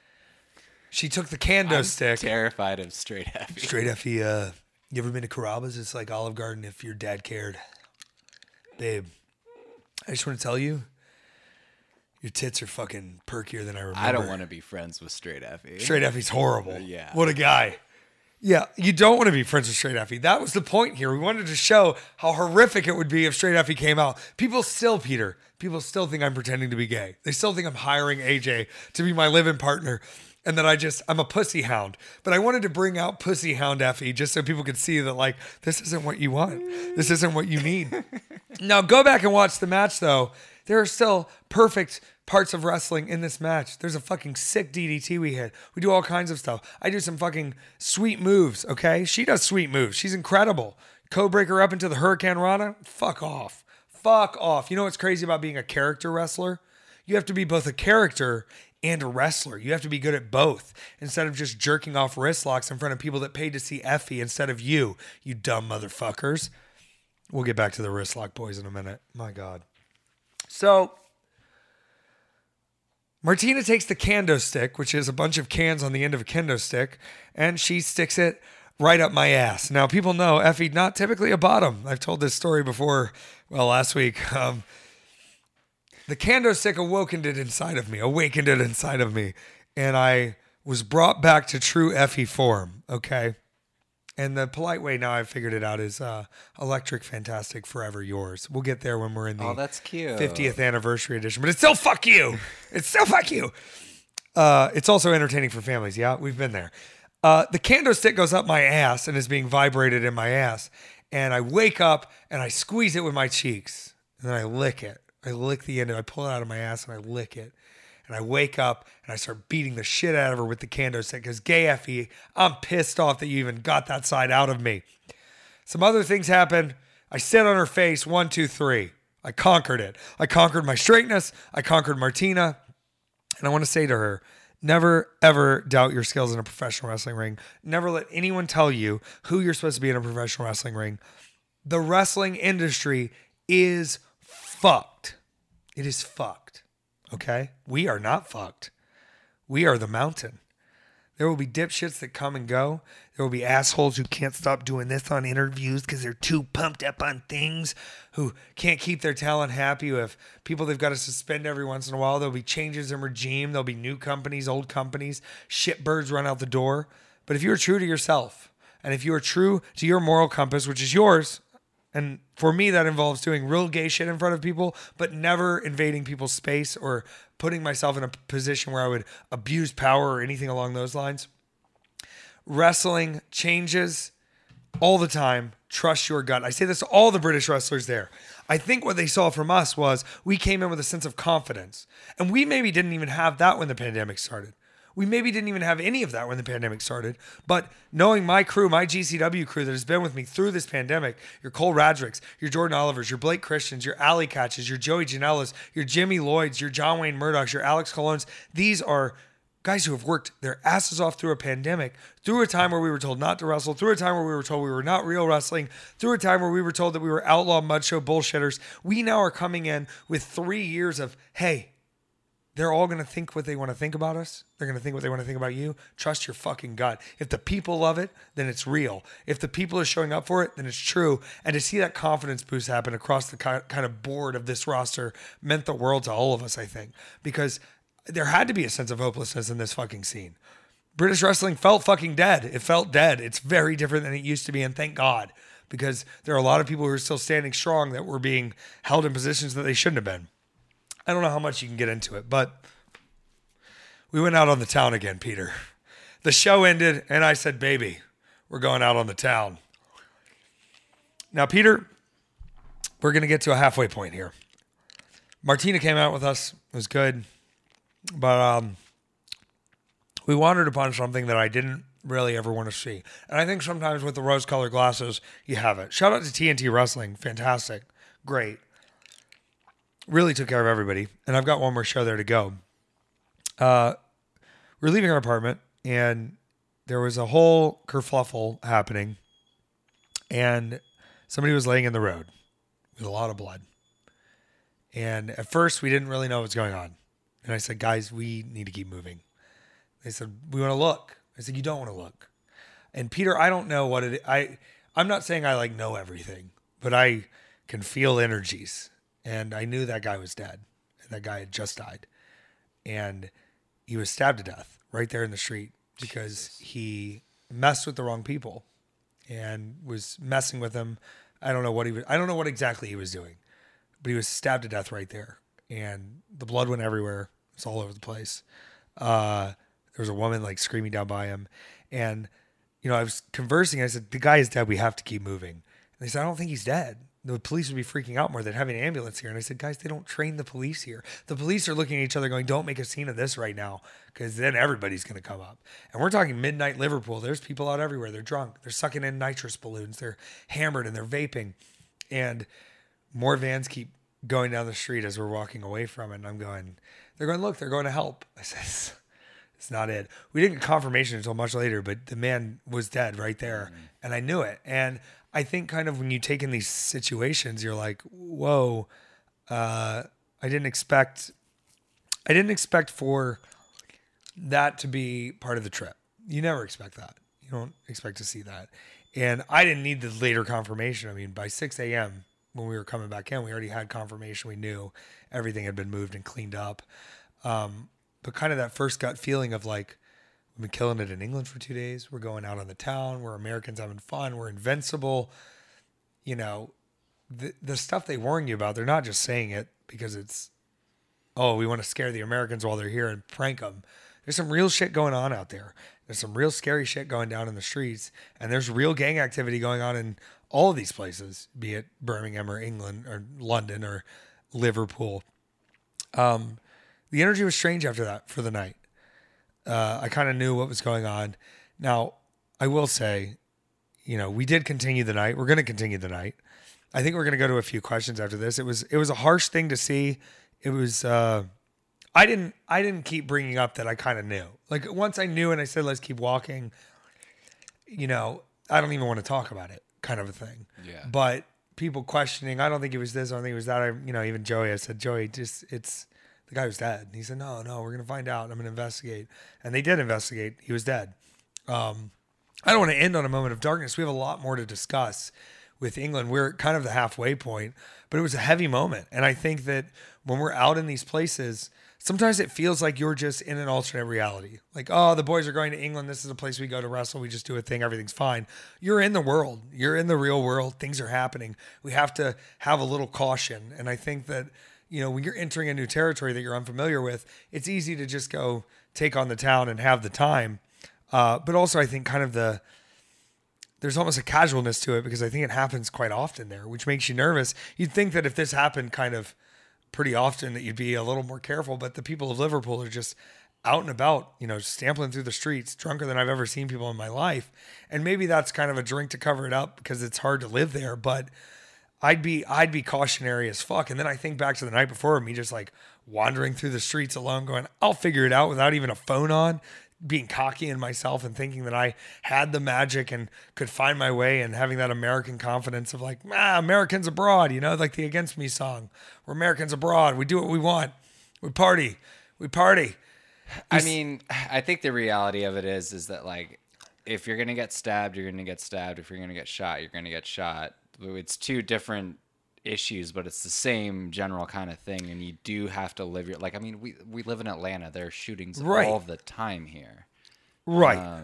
Speaker 1: she took the kendo stick.
Speaker 2: Terrified of straight Effie.
Speaker 1: Straight Effie, you ever been to Carrabba's? It's like Olive Garden if your dad cared. Babe, I just want to tell you, your tits are fucking perkier than I remember.
Speaker 2: I don't want to be friends with straight Effie.
Speaker 1: Straight Effie's horrible.
Speaker 2: Yeah.
Speaker 1: What a guy. Yeah, you don't want to be friends with straight Effie. That was the point here. We wanted to show how horrific it would be if straight Effie came out. People still think I'm pretending to be gay. They still think I'm hiring AJ to be my live-in partner and that I'm a pussy hound. But I wanted to bring out pussy hound Effie just so people could see that, this isn't what you want. This isn't what you need. Now, go back and watch the match, though. There are still perfect parts of wrestling in this match. There's a fucking sick DDT we hit. We do all kinds of stuff. I do some fucking sweet moves, okay? She does sweet moves. She's incredible. Code breaker up into the Hurricane Rana. Fuck off. Fuck off. You know what's crazy about being a character wrestler? You have to be both a character and a wrestler. You have to be good at both instead of just jerking off wrist locks in front of people that paid to see Effie instead of you dumb motherfuckers. We'll get back to the wrist lock boys in a minute. My God. So Martina takes the kendo stick, which is a bunch of cans on the end of a kendo stick, and she sticks it right up my ass. Now, people know Effie, not typically a bottom. I've told this story before, last week. The kendo stick awakened it inside of me, and I was brought back to true Effie form, okay? And the polite way now I've figured it out is electric, fantastic, forever yours. We'll get there when we're in the
Speaker 2: that's cute.
Speaker 1: 50th anniversary edition. But it's still fuck you. It's still fuck you. It's also entertaining for families. Yeah, we've been there. The kendo stick goes up my ass and is being vibrated in my ass. And I wake up and I squeeze it with my cheeks. And then I lick it. I lick the end. I pull it out of my ass and I lick it. And I wake up and I start beating the shit out of her with the kendo stick because gay Effie, I'm pissed off that you even got that side out of me. Some other things happen. I sit on her face, 1, 2, 3. I conquered it. I conquered my straightness. I conquered Martina. And I want to say to her, never, ever doubt your skills in a professional wrestling ring. Never let anyone tell you who you're supposed to be in a professional wrestling ring. The wrestling industry is fucked. It is fucked. Okay? We are not fucked. We are the mountain. There will be dipshits that come and go. There will be assholes who can't stop doing this on interviews because they're too pumped up on things, who can't keep their talent happy, who have people they've got to suspend every once in a while. There'll be changes in regime. There'll be new companies, old companies. Shitbirds run out the door. But if you are true to yourself, and if you are true to your moral compass, which is yours, and for me, that involves doing real gay shit in front of people, but never invading people's space or putting myself in a position where I would abuse power or anything along those lines. Wrestling changes all the time. Trust your gut. I say this to all the British wrestlers there. I think what they saw from us was we came in with a sense of confidence. And we maybe didn't even have that when the pandemic started. We maybe didn't even have any of that when the pandemic started. But knowing my crew, my GCW crew that has been with me through this pandemic, your Cole Radricks, your Jordan Olivers, your Blake Christians, your Alley Catches, your Joey Janellas, your Jimmy Lloyds, your John Wayne Murdochs, your Alex Colognes, these are guys who have worked their asses off through a pandemic, through a time where we were told not to wrestle, through a time where we were told we were not real wrestling, through a time where we were told that we were outlaw mud show bullshitters. We now are coming in with 3 years of, hey, they're all going to think what they want to think about us. They're going to think what they want to think about you. Trust your fucking gut. If the people love it, then it's real. If the people are showing up for it, then it's true. And to see that confidence boost happen across the kind of board of this roster meant the world to all of us, I think. Because there had to be a sense of hopelessness in this fucking scene. British wrestling felt fucking dead. It felt dead. It's very different than it used to be, and thank God. Because there are a lot of people who are still standing strong that were being held in positions that they shouldn't have been. I don't know how much you can get into it, but we went out on the town again, Peter. The show ended, and I said, baby, we're going out on the town. Now, Peter, we're going to get to a halfway point here. Martina came out with us. It was good. But we wandered upon something that I didn't really ever want to see. And I think sometimes with the rose-colored glasses, you have it. Shout out to TNT Wrestling. Fantastic. Great. Really took care of everybody. And I've got one more show there to go. We're leaving our apartment, and there was a whole kerfluffle happening. And somebody was laying in the road with a lot of blood. And at first, we didn't really know what was going on. And I said, guys, we need to keep moving. They said, we want to look. I said, you don't want to look. And Peter, I don't know what it is. I'm not saying I know everything, but I can feel energies. And I knew that guy was dead. And that guy had just died. And he was stabbed to death right there in the street because he messed with the wrong people and was messing with them. I don't know what exactly he was doing, but he was stabbed to death right there. And the blood went everywhere. It's all over the place. There was a woman screaming down by him. And, I was conversing. I said, the guy is dead. We have to keep moving. And they said, I don't think he's dead. the police would be freaking out more than having an ambulance here. And I said, guys, they don't train the police here. The police are looking at each other going, don't make a scene of this right now, because then everybody's going to come up. And we're talking midnight Liverpool. There's people out everywhere. They're drunk. They're sucking in nitrous balloons. They're hammered and they're vaping. And more vans keep going down the street as we're walking away from it. And I'm going, they're going, look, they're going to help. I said, it's not it. We didn't get confirmation until much later, but the man was dead right there. And I knew it. And I think kind of when you take in these situations, you're like, whoa, I didn't expect for that to be part of the trip. You never expect that. You don't expect to see that. And I didn't need the later confirmation. I mean, by 6 a.m. when we were coming back in, we already had confirmation. We knew everything had been moved and cleaned up. But kind of that first gut feeling of like, we've been killing it in England for 2 days. We're going out on the town. We're Americans having fun. We're invincible. You know, the stuff they warn you about, they're not just saying it because it's, oh, we want to scare the Americans while they're here and prank them. There's some real shit going on out there. There's some real scary shit going down in the streets. And there's real gang activity going on in all of these places, be it Birmingham or England or London or Liverpool. The energy was strange after that for the night. I kind of knew what was going on. Now, I will say, you know, we did continue the night. We're going to continue the night. I think we're going to go to a few questions after this. It was a harsh thing to see. It was, I didn't keep bringing up that I kind of knew. Like once I knew and I said, let's keep walking, you know, I don't even want to talk about it kind of a thing.
Speaker 2: Yeah.
Speaker 1: But people questioning, I don't think it was this. I don't think it was that. Even Joey, I said, Joey, the guy was dead. And he said, no, we're going to find out. I'm going to investigate. And they did investigate. He was dead. I don't want to end on a moment of darkness. We have a lot more to discuss with England. We're kind of the halfway point, but it was a heavy moment. And I think that when we're out in these places, sometimes it feels like you're just in an alternate reality. Like, oh, the boys are going to England. This is a place we go to wrestle. We just do a thing. Everything's fine. You're in the world. You're in the real world. Things are happening. We have to have a little caution. And I think that, you know, when you're entering a new territory that you're unfamiliar with, it's easy to just go take on the town and have the time. But also I think kind of there's almost a casualness to it because I think it happens quite often there, which makes you nervous. You'd think that if this happened kind of pretty often that you'd be a little more careful, but the people of Liverpool are just out and about, you know, stampling through the streets, drunker than I've ever seen people in my life. And maybe that's kind of a drink to cover it up because it's hard to live there, but I'd be cautionary as fuck. And then I think back to the night before, me just like wandering through the streets alone going, I'll figure it out without even a phone on, being cocky in myself and thinking that I had the magic and could find my way and having that American confidence of like, Americans abroad, you know, like the Against Me song. We're Americans abroad. We do what we want. We party.
Speaker 2: I mean, I think the reality of it is that like, if you're going to get stabbed, you're going to get stabbed. If you're going to get shot, you're going to get shot. It's two different issues, but it's the same general kind of thing. And you do have to live your, like, I mean, we live in Atlanta. There are shootings all the time here.
Speaker 1: Right.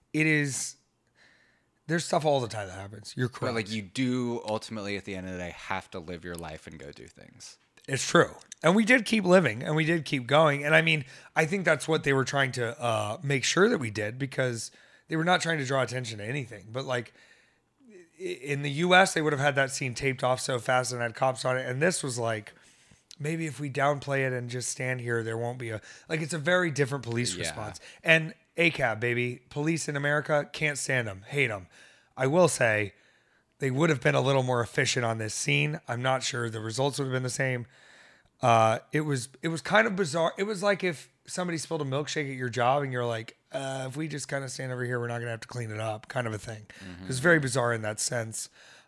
Speaker 1: There's stuff all the time that happens. You're correct.
Speaker 2: But like you do ultimately at the end of the day have to live your life and go do things.
Speaker 1: It's true. And we did keep living and we did keep going. And I mean, I think that's what they were trying to make sure that we did because they were not trying to draw attention to anything. But like, in the U.S., they would have had that scene taped off so fast and had cops on it. And this was like, maybe if we downplay it and just stand here, there won't be it's a very different police response. And ACAB, baby, police in America, can't stand them, hate them. I will say they would have been a little more efficient on this scene. I'm not sure the results would have been the same. It was kind of bizarre. It was like if somebody spilled a milkshake at your job and you're like, if we just kind of stand over here, we're not going to have to clean it up, kind of a thing. Mm-hmm. It was very bizarre in that sense.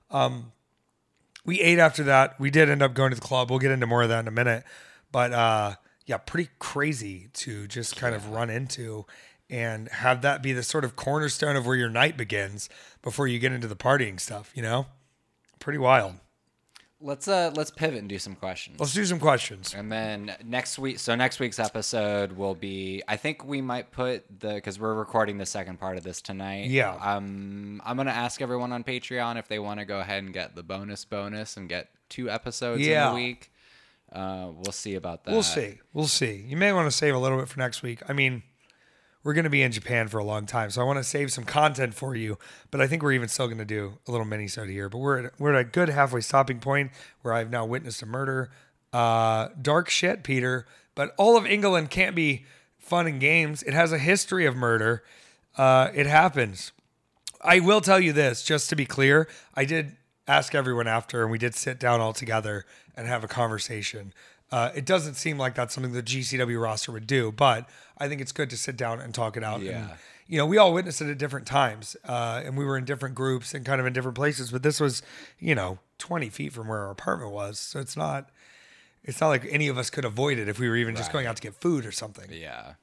Speaker 1: We ate after that. We did end up going to the club. We'll get into more of that in a minute. But pretty crazy to just kind of run into and have that be the sort of cornerstone of where your night begins before you get into the partying stuff, you know? Pretty wild.
Speaker 2: Let's pivot and do some questions.
Speaker 1: Let's do some questions.
Speaker 2: And then next week's episode will be, I think we might put because we're recording the second part of this tonight.
Speaker 1: Yeah.
Speaker 2: I'm going to ask everyone on Patreon if they want to go ahead and get the bonus and get 2 episodes in a week. We'll see about that.
Speaker 1: We'll see. You may want to save a little bit for next week. I mean, we're going to be in Japan for a long time. So I want to save some content for you, but I think we're even still going to do a little mini-sode here. But we're at a good halfway stopping point where I've now witnessed a murder. Dark shit, Peter. But all of England can't be fun and games. It has a history of murder. It happens. I will tell you this, just to be clear. I did ask everyone after, and we did sit down all together and have a conversation. It doesn't seem like that's something the GCW roster would do, but I think it's good to sit down and talk it out.
Speaker 2: Yeah.
Speaker 1: And, we all witnessed it at different times, and we were in different groups and kind of in different places. But this was, 20 feet from where our apartment was, so it's not like any of us could avoid it if we were even just going out to get food or something.
Speaker 2: Yeah.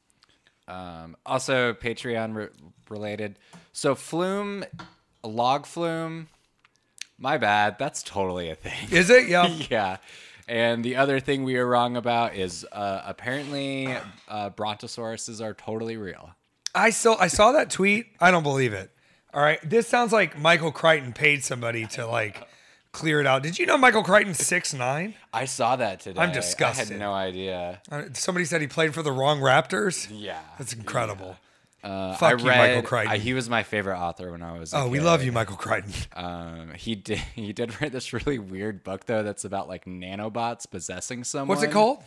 Speaker 2: Also, Patreon related. So Flume, log flume. My bad. That's totally a thing.
Speaker 1: Is it? Yeah.
Speaker 2: Yeah. And the other thing we were wrong about is apparently brontosauruses are totally real. I
Speaker 1: saw that tweet. I don't believe it. All right. This sounds like Michael Crichton paid somebody to clear it out. Did you know Michael Crichton's 6'9"?
Speaker 2: I saw that today.
Speaker 1: I'm disgusted.
Speaker 2: I had no idea.
Speaker 1: Somebody said he played for the wrong Raptors.
Speaker 2: Yeah.
Speaker 1: That's incredible.
Speaker 2: Yeah.
Speaker 1: Fuck you, Michael Crichton.
Speaker 2: He was my favorite author when I was a kid.
Speaker 1: We love you, Michael Crichton.
Speaker 2: He did write this really weird book though that's about nanobots possessing someone.
Speaker 1: What's it called?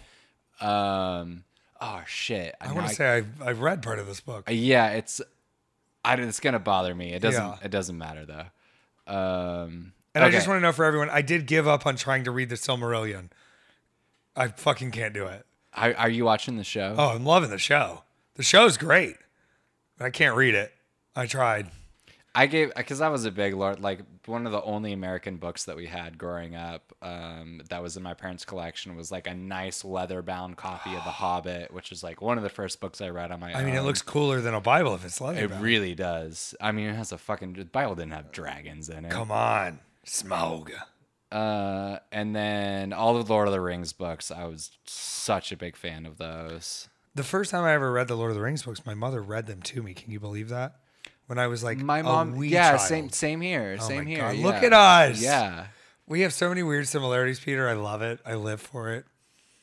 Speaker 2: Oh shit!
Speaker 1: I want to say I've read part of this book.
Speaker 2: Yeah, it's gonna bother me. It doesn't. Yeah. It doesn't matter though.
Speaker 1: And okay. I just want to know for everyone, I did give up on trying to read the Silmarillion. I fucking can't do it.
Speaker 2: Are you watching the show?
Speaker 1: Oh, I'm loving the show. The show's great. I can't read it. I tried.
Speaker 2: Because I was a big Lord, one of the only American books that we had growing up that was in my parents' collection was a nice leather-bound copy of The Hobbit, which is one of the first books I read on my own.
Speaker 1: I mean, it looks cooler than a Bible if it's leather-bound.
Speaker 2: It really does. I mean, it has the Bible didn't have dragons in it.
Speaker 1: Come on. Smaug.
Speaker 2: And then all of the Lord of the Rings books, I was such a big fan of those.
Speaker 1: The first time I ever read the Lord of the Rings books, my mother read them to me. Can you believe that? When I was
Speaker 2: my mom,
Speaker 1: a wee child.
Speaker 2: same here.
Speaker 1: Oh
Speaker 2: same
Speaker 1: my
Speaker 2: here.
Speaker 1: God.
Speaker 2: Yeah.
Speaker 1: Look at us.
Speaker 2: Yeah.
Speaker 1: We have so many weird similarities, Peter. I love it. I live for it.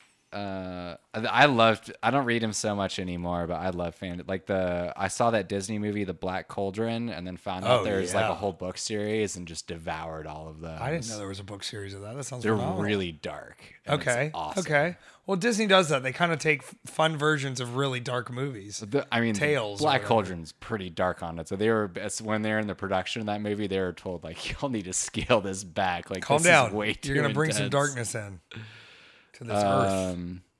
Speaker 2: I don't read him so much anymore, but I love I saw that Disney movie, The Black Cauldron, and then found out there's a whole book series and just devoured all of those.
Speaker 1: I didn't know there was a book series of that. That sounds
Speaker 2: They're
Speaker 1: phenomenal.
Speaker 2: really dark.
Speaker 1: Okay.
Speaker 2: It's awesome.
Speaker 1: Okay. Well, Disney does that. They kind of take fun versions of really dark movies. Tales.
Speaker 2: Black Cauldron's pretty dark on it. So when they're in the production of that movie, they were told y'all need to scale this back.
Speaker 1: Calm
Speaker 2: this
Speaker 1: down.
Speaker 2: Is way too
Speaker 1: You're gonna bring
Speaker 2: intense.
Speaker 1: some darkness in to this earth.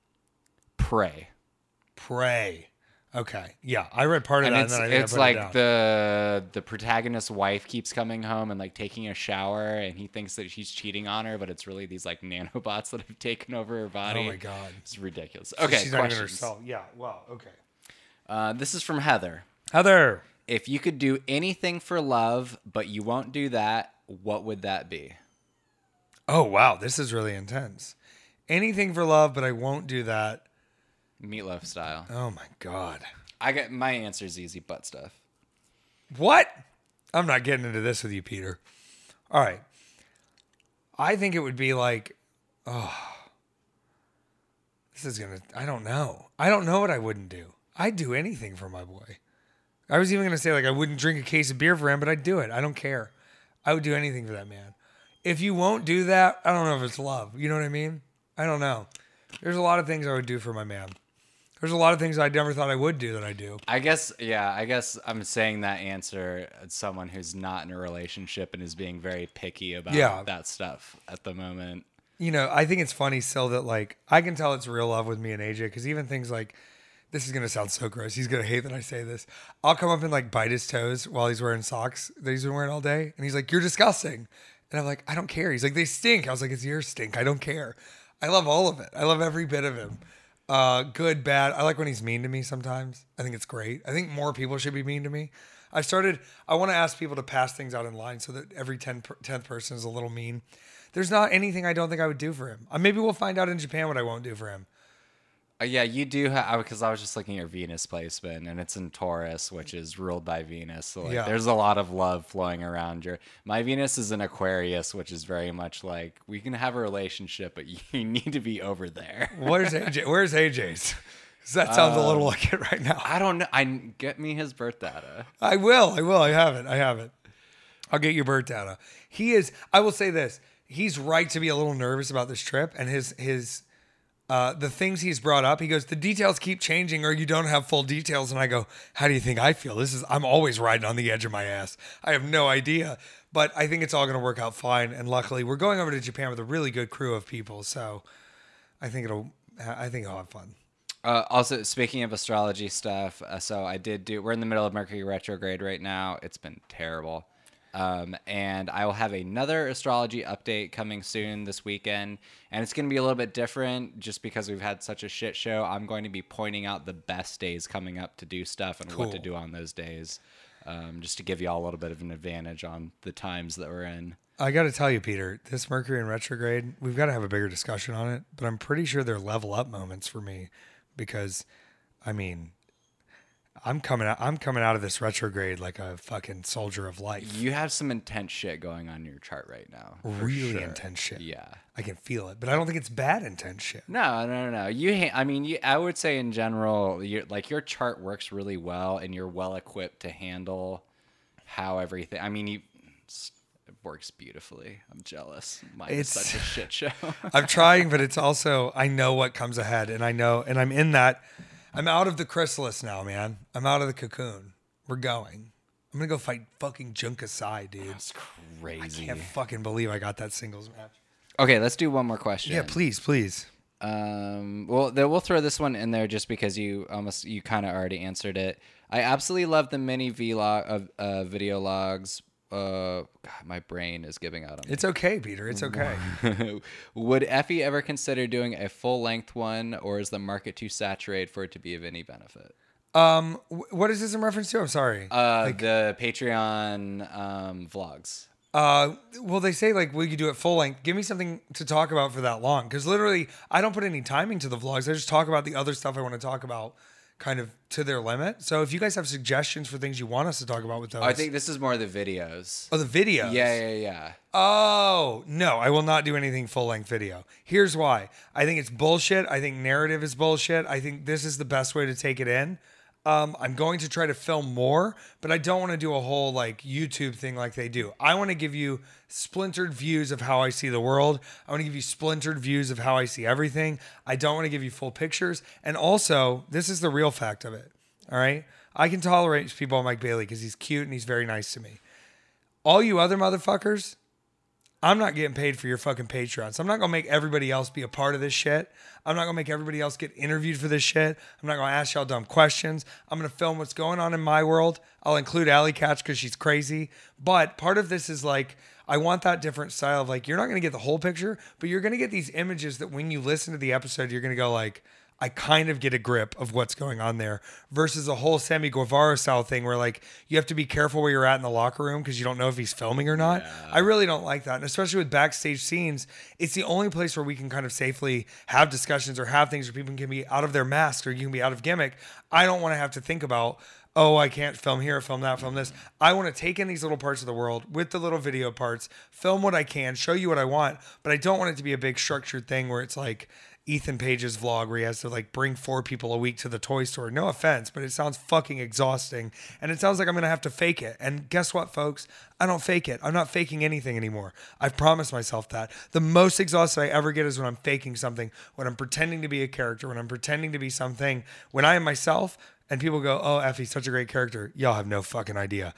Speaker 1: Prey. Okay. Yeah, I read part of that. And then
Speaker 2: it's the protagonist's wife keeps coming home and taking a shower, and he thinks that she's cheating on her, but it's really these nanobots that have taken over her body.
Speaker 1: Oh my God,
Speaker 2: it's ridiculous. Okay,
Speaker 1: she's not even herself. Yeah. Well. Okay.
Speaker 2: This is from Heather.
Speaker 1: Heather,
Speaker 2: if you could do anything for love, but you won't do that, what would that be?
Speaker 1: Oh wow, this is really intense. Anything for love, but I won't do that.
Speaker 2: Meatloaf style.
Speaker 1: Oh my God.
Speaker 2: My answer is easy, butt stuff.
Speaker 1: What? I'm not getting into this with you, Peter. All right. I think it would be I don't know. I don't know what I wouldn't do. I'd do anything for my boy. I was even going to say I wouldn't drink a case of beer for him, but I'd do it. I don't care. I would do anything for that man. If you won't do that, I don't know if it's love. You know what I mean? I don't know. There's a lot of things I would do for my man. There's a lot of things I never thought I would do that I do.
Speaker 2: I guess I'm saying that answer as someone who's not in a relationship and is being very picky about that stuff at the moment.
Speaker 1: I think it's funny still that I can tell it's real love with me and AJ because even things this is going to sound so gross. He's going to hate that I say this. I'll come up and bite his toes while he's wearing socks that he's been wearing all day. And he's like, you're disgusting. And I'm like, I don't care. He's like, they stink. I was like, it's your stink. I don't care. I love all of it. I love every bit of him. Good, bad. I like when he's mean to me sometimes. I think it's great. I think more people should be mean to me. I want to ask people to pass things out in line so that every 10th person is a little mean. There's not anything I don't think I would do for him. Maybe we'll find out in Japan what I won't do for him.
Speaker 2: Yeah, you do have, because I was just looking at your Venus placement, and it's in Taurus, which is ruled by Venus. So there's a lot of love flowing around my Venus is in Aquarius, which is very much we can have a relationship, but you need to be over there.
Speaker 1: Where's AJ? Where's AJ's? That sounds a little like it right now.
Speaker 2: I don't know. Get me his birth data.
Speaker 1: I will. I have it. I'll get your birth data. I will say this. He's right to be a little nervous about this trip, and the things he's brought up. He goes, the details keep changing, or you don't have full details. And I go, how do you think I feel? I'm always riding on the edge of my ass. I have no idea, but I think it's all going to work out fine. And luckily, we're going over to Japan with a really good crew of people, so I think I'll have fun.
Speaker 2: Also, speaking of astrology stuff, so we're in the middle of Mercury retrograde right now. It's been terrible. And I will have another astrology update coming soon this weekend. And it's going to be a little bit different just because we've had such a shit show. I'm going to be pointing out the best days coming up to do stuff and what to do on those days. Just to give you all a little bit of an advantage on the times that we're in.
Speaker 1: I got to tell you, Peter, this Mercury in retrograde, we've got to have a bigger discussion on it, but I'm pretty sure they're level up moments for me. Because, I mean, I'm coming out of this retrograde like a fucking soldier of life.
Speaker 2: You have some intense shit going on in your chart right now.
Speaker 1: Really intense shit.
Speaker 2: Yeah,
Speaker 1: I can feel it, but I don't think it's bad intense shit.
Speaker 2: No. I would say in general, your chart works really well, and you're well equipped to handle how everything. I mean, it works beautifully. I'm jealous. Mine is such a shit show.
Speaker 1: I'm trying, but it's also, I know what comes ahead, and I'm out of the chrysalis now, man. I'm out of the cocoon. We're going. I'm going to go fight fucking Junka Sai, dude.
Speaker 2: That's crazy.
Speaker 1: I can't fucking believe I got that singles match.
Speaker 2: Okay, let's do one more question.
Speaker 1: Yeah, please.
Speaker 2: Well, we'll throw this one in there just because you kind of already answered it. I absolutely love the mini vlog of video logs. God, my brain is giving out on me.
Speaker 1: It's okay, Peter. It's okay.
Speaker 2: Would Effie ever consider doing a full-length one, or is the market too saturated for it to be of any benefit?
Speaker 1: What is this in reference to? I'm sorry.
Speaker 2: The Patreon vlogs.
Speaker 1: Well, they say, like, will you do it full length? Give me something to talk about for that long. Because literally, I don't put any timing to the vlogs. I just talk about the other stuff I want to talk about kind of to their limit. So if you guys have suggestions for things you want us to talk about with those.
Speaker 2: I think this is more the videos.
Speaker 1: Oh, the videos?
Speaker 2: Yeah.
Speaker 1: Oh, no, I will not do anything full length video. Here's why. I think it's bullshit. I think narrative is bullshit. I think this is the best way to take it in. I'm going to try to film more, but I don't want to do a whole like YouTube thing like they do. I want to give you splintered views of how I see the world. I want to give you splintered views of how I see everything. I don't want to give you full pictures. And also, this is the real fact of it. All right. I can tolerate Speedball Mike Bailey because he's cute and he's very nice to me. All you other motherfuckers, I'm not getting paid for your fucking Patreon. So I'm not going to make everybody else be a part of this shit. I'm not going to make everybody else get interviewed for this shit. I'm not going to ask y'all dumb questions. I'm going to film what's going on in my world. I'll include Allie Catch because she's crazy. But part of this is like, I want that different style of like, you're not going to get the whole picture, but you're going to get these images that when you listen to the episode, you're going to go like, I kind of get a grip of what's going on there versus a whole Sammy Guevara style thing where like you have to be careful where you're at in the locker room because you don't know if he's filming or not. Yeah. I really don't like that. And especially with backstage scenes, it's the only place where we can kind of safely have discussions or have things where people can be out of their mask or you can be out of gimmick. I don't want to have to think about, oh, I can't film here, film that, film this. I want to take in these little parts of the world with the little video parts, film what I can, show you what I want, but I don't want it to be a big structured thing where it's like Ethan Page's vlog where he has to like bring 4 people a week to the toy store. No offense, but it sounds fucking exhausting. And it sounds like I'm going to have to fake it. And guess what, folks? I don't fake it. I'm not faking anything anymore. I've promised myself that. The most exhausted I ever get is when I'm faking something, when I'm pretending to be a character, when I'm pretending to be something, when I am myself and people go, oh, Effie's such a great character. Y'all have no fucking idea.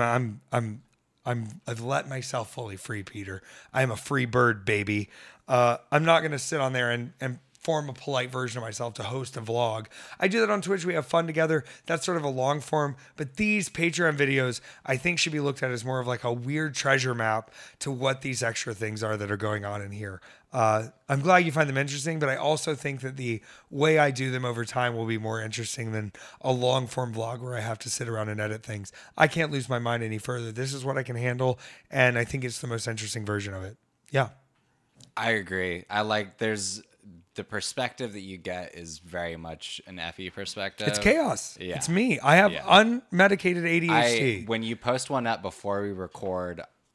Speaker 1: I've let myself fully free, Peter. I am a free bird, baby. I'm not going to sit on there and form a polite version of myself to host a vlog. I do that on Twitch. We have fun together. That's sort of a long form. But these Patreon videos, I think, should be looked at as more of like a weird treasure map to what these extra things are that are going on in here. I'm glad you find them interesting, but I also think that the way I do them over time will be more interesting than a long form vlog where I have to sit around and edit things. I can't lose my mind any further. This is what I can handle, and I think it's the most interesting version of it. Yeah.
Speaker 2: I agree. There's the perspective that you get is very much an Effie perspective.
Speaker 1: It's chaos.
Speaker 2: Yeah.
Speaker 1: It's me. I have unmedicated ADHD.
Speaker 2: When you post one up before we record, I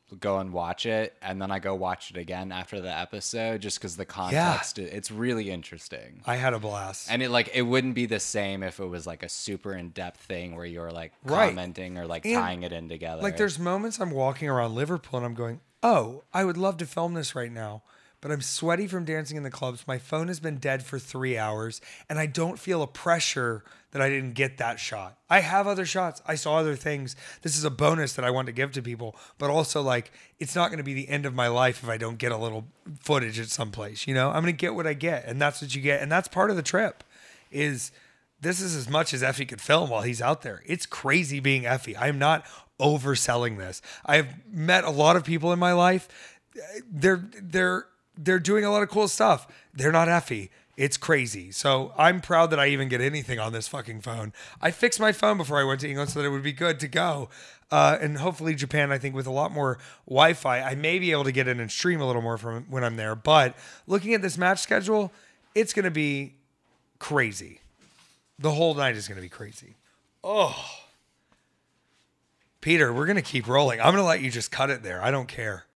Speaker 2: go and watch it, and then I go watch it again after the episode just because the context, it's really interesting.
Speaker 1: I had a blast.
Speaker 2: And it wouldn't be the same if it was like a super in-depth thing where you're like commenting or like tying it in together.
Speaker 1: Like there's moments I'm walking around Liverpool and I'm going, oh, I would love to film this right now, but I'm sweaty from dancing in the clubs. My phone has been dead for 3 hours and I don't feel a pressure that I didn't get that shot. I have other shots. I saw other things. This is a bonus that I want to give to people, but also like, it's not going to be the end of my life if I don't get a little footage at some place, I'm going to get what I get. And that's what you get. And that's part of the trip this is as much as Effie could film while he's out there. It's crazy being Effie. I'm not overselling this. I've met a lot of people in my life. They're doing a lot of cool stuff. They're not Effie. It's crazy. So I'm proud that I even get anything on this fucking phone. I fixed my phone before I went to England so that it would be good to go. And hopefully Japan, I think with a lot more Wi-Fi, I may be able to get in and stream a little more from when I'm there. But looking at this match schedule, it's going to be crazy. The whole night is going to be crazy. Oh. Peter, we're going to keep rolling. I'm going to let you just cut it there. I don't care.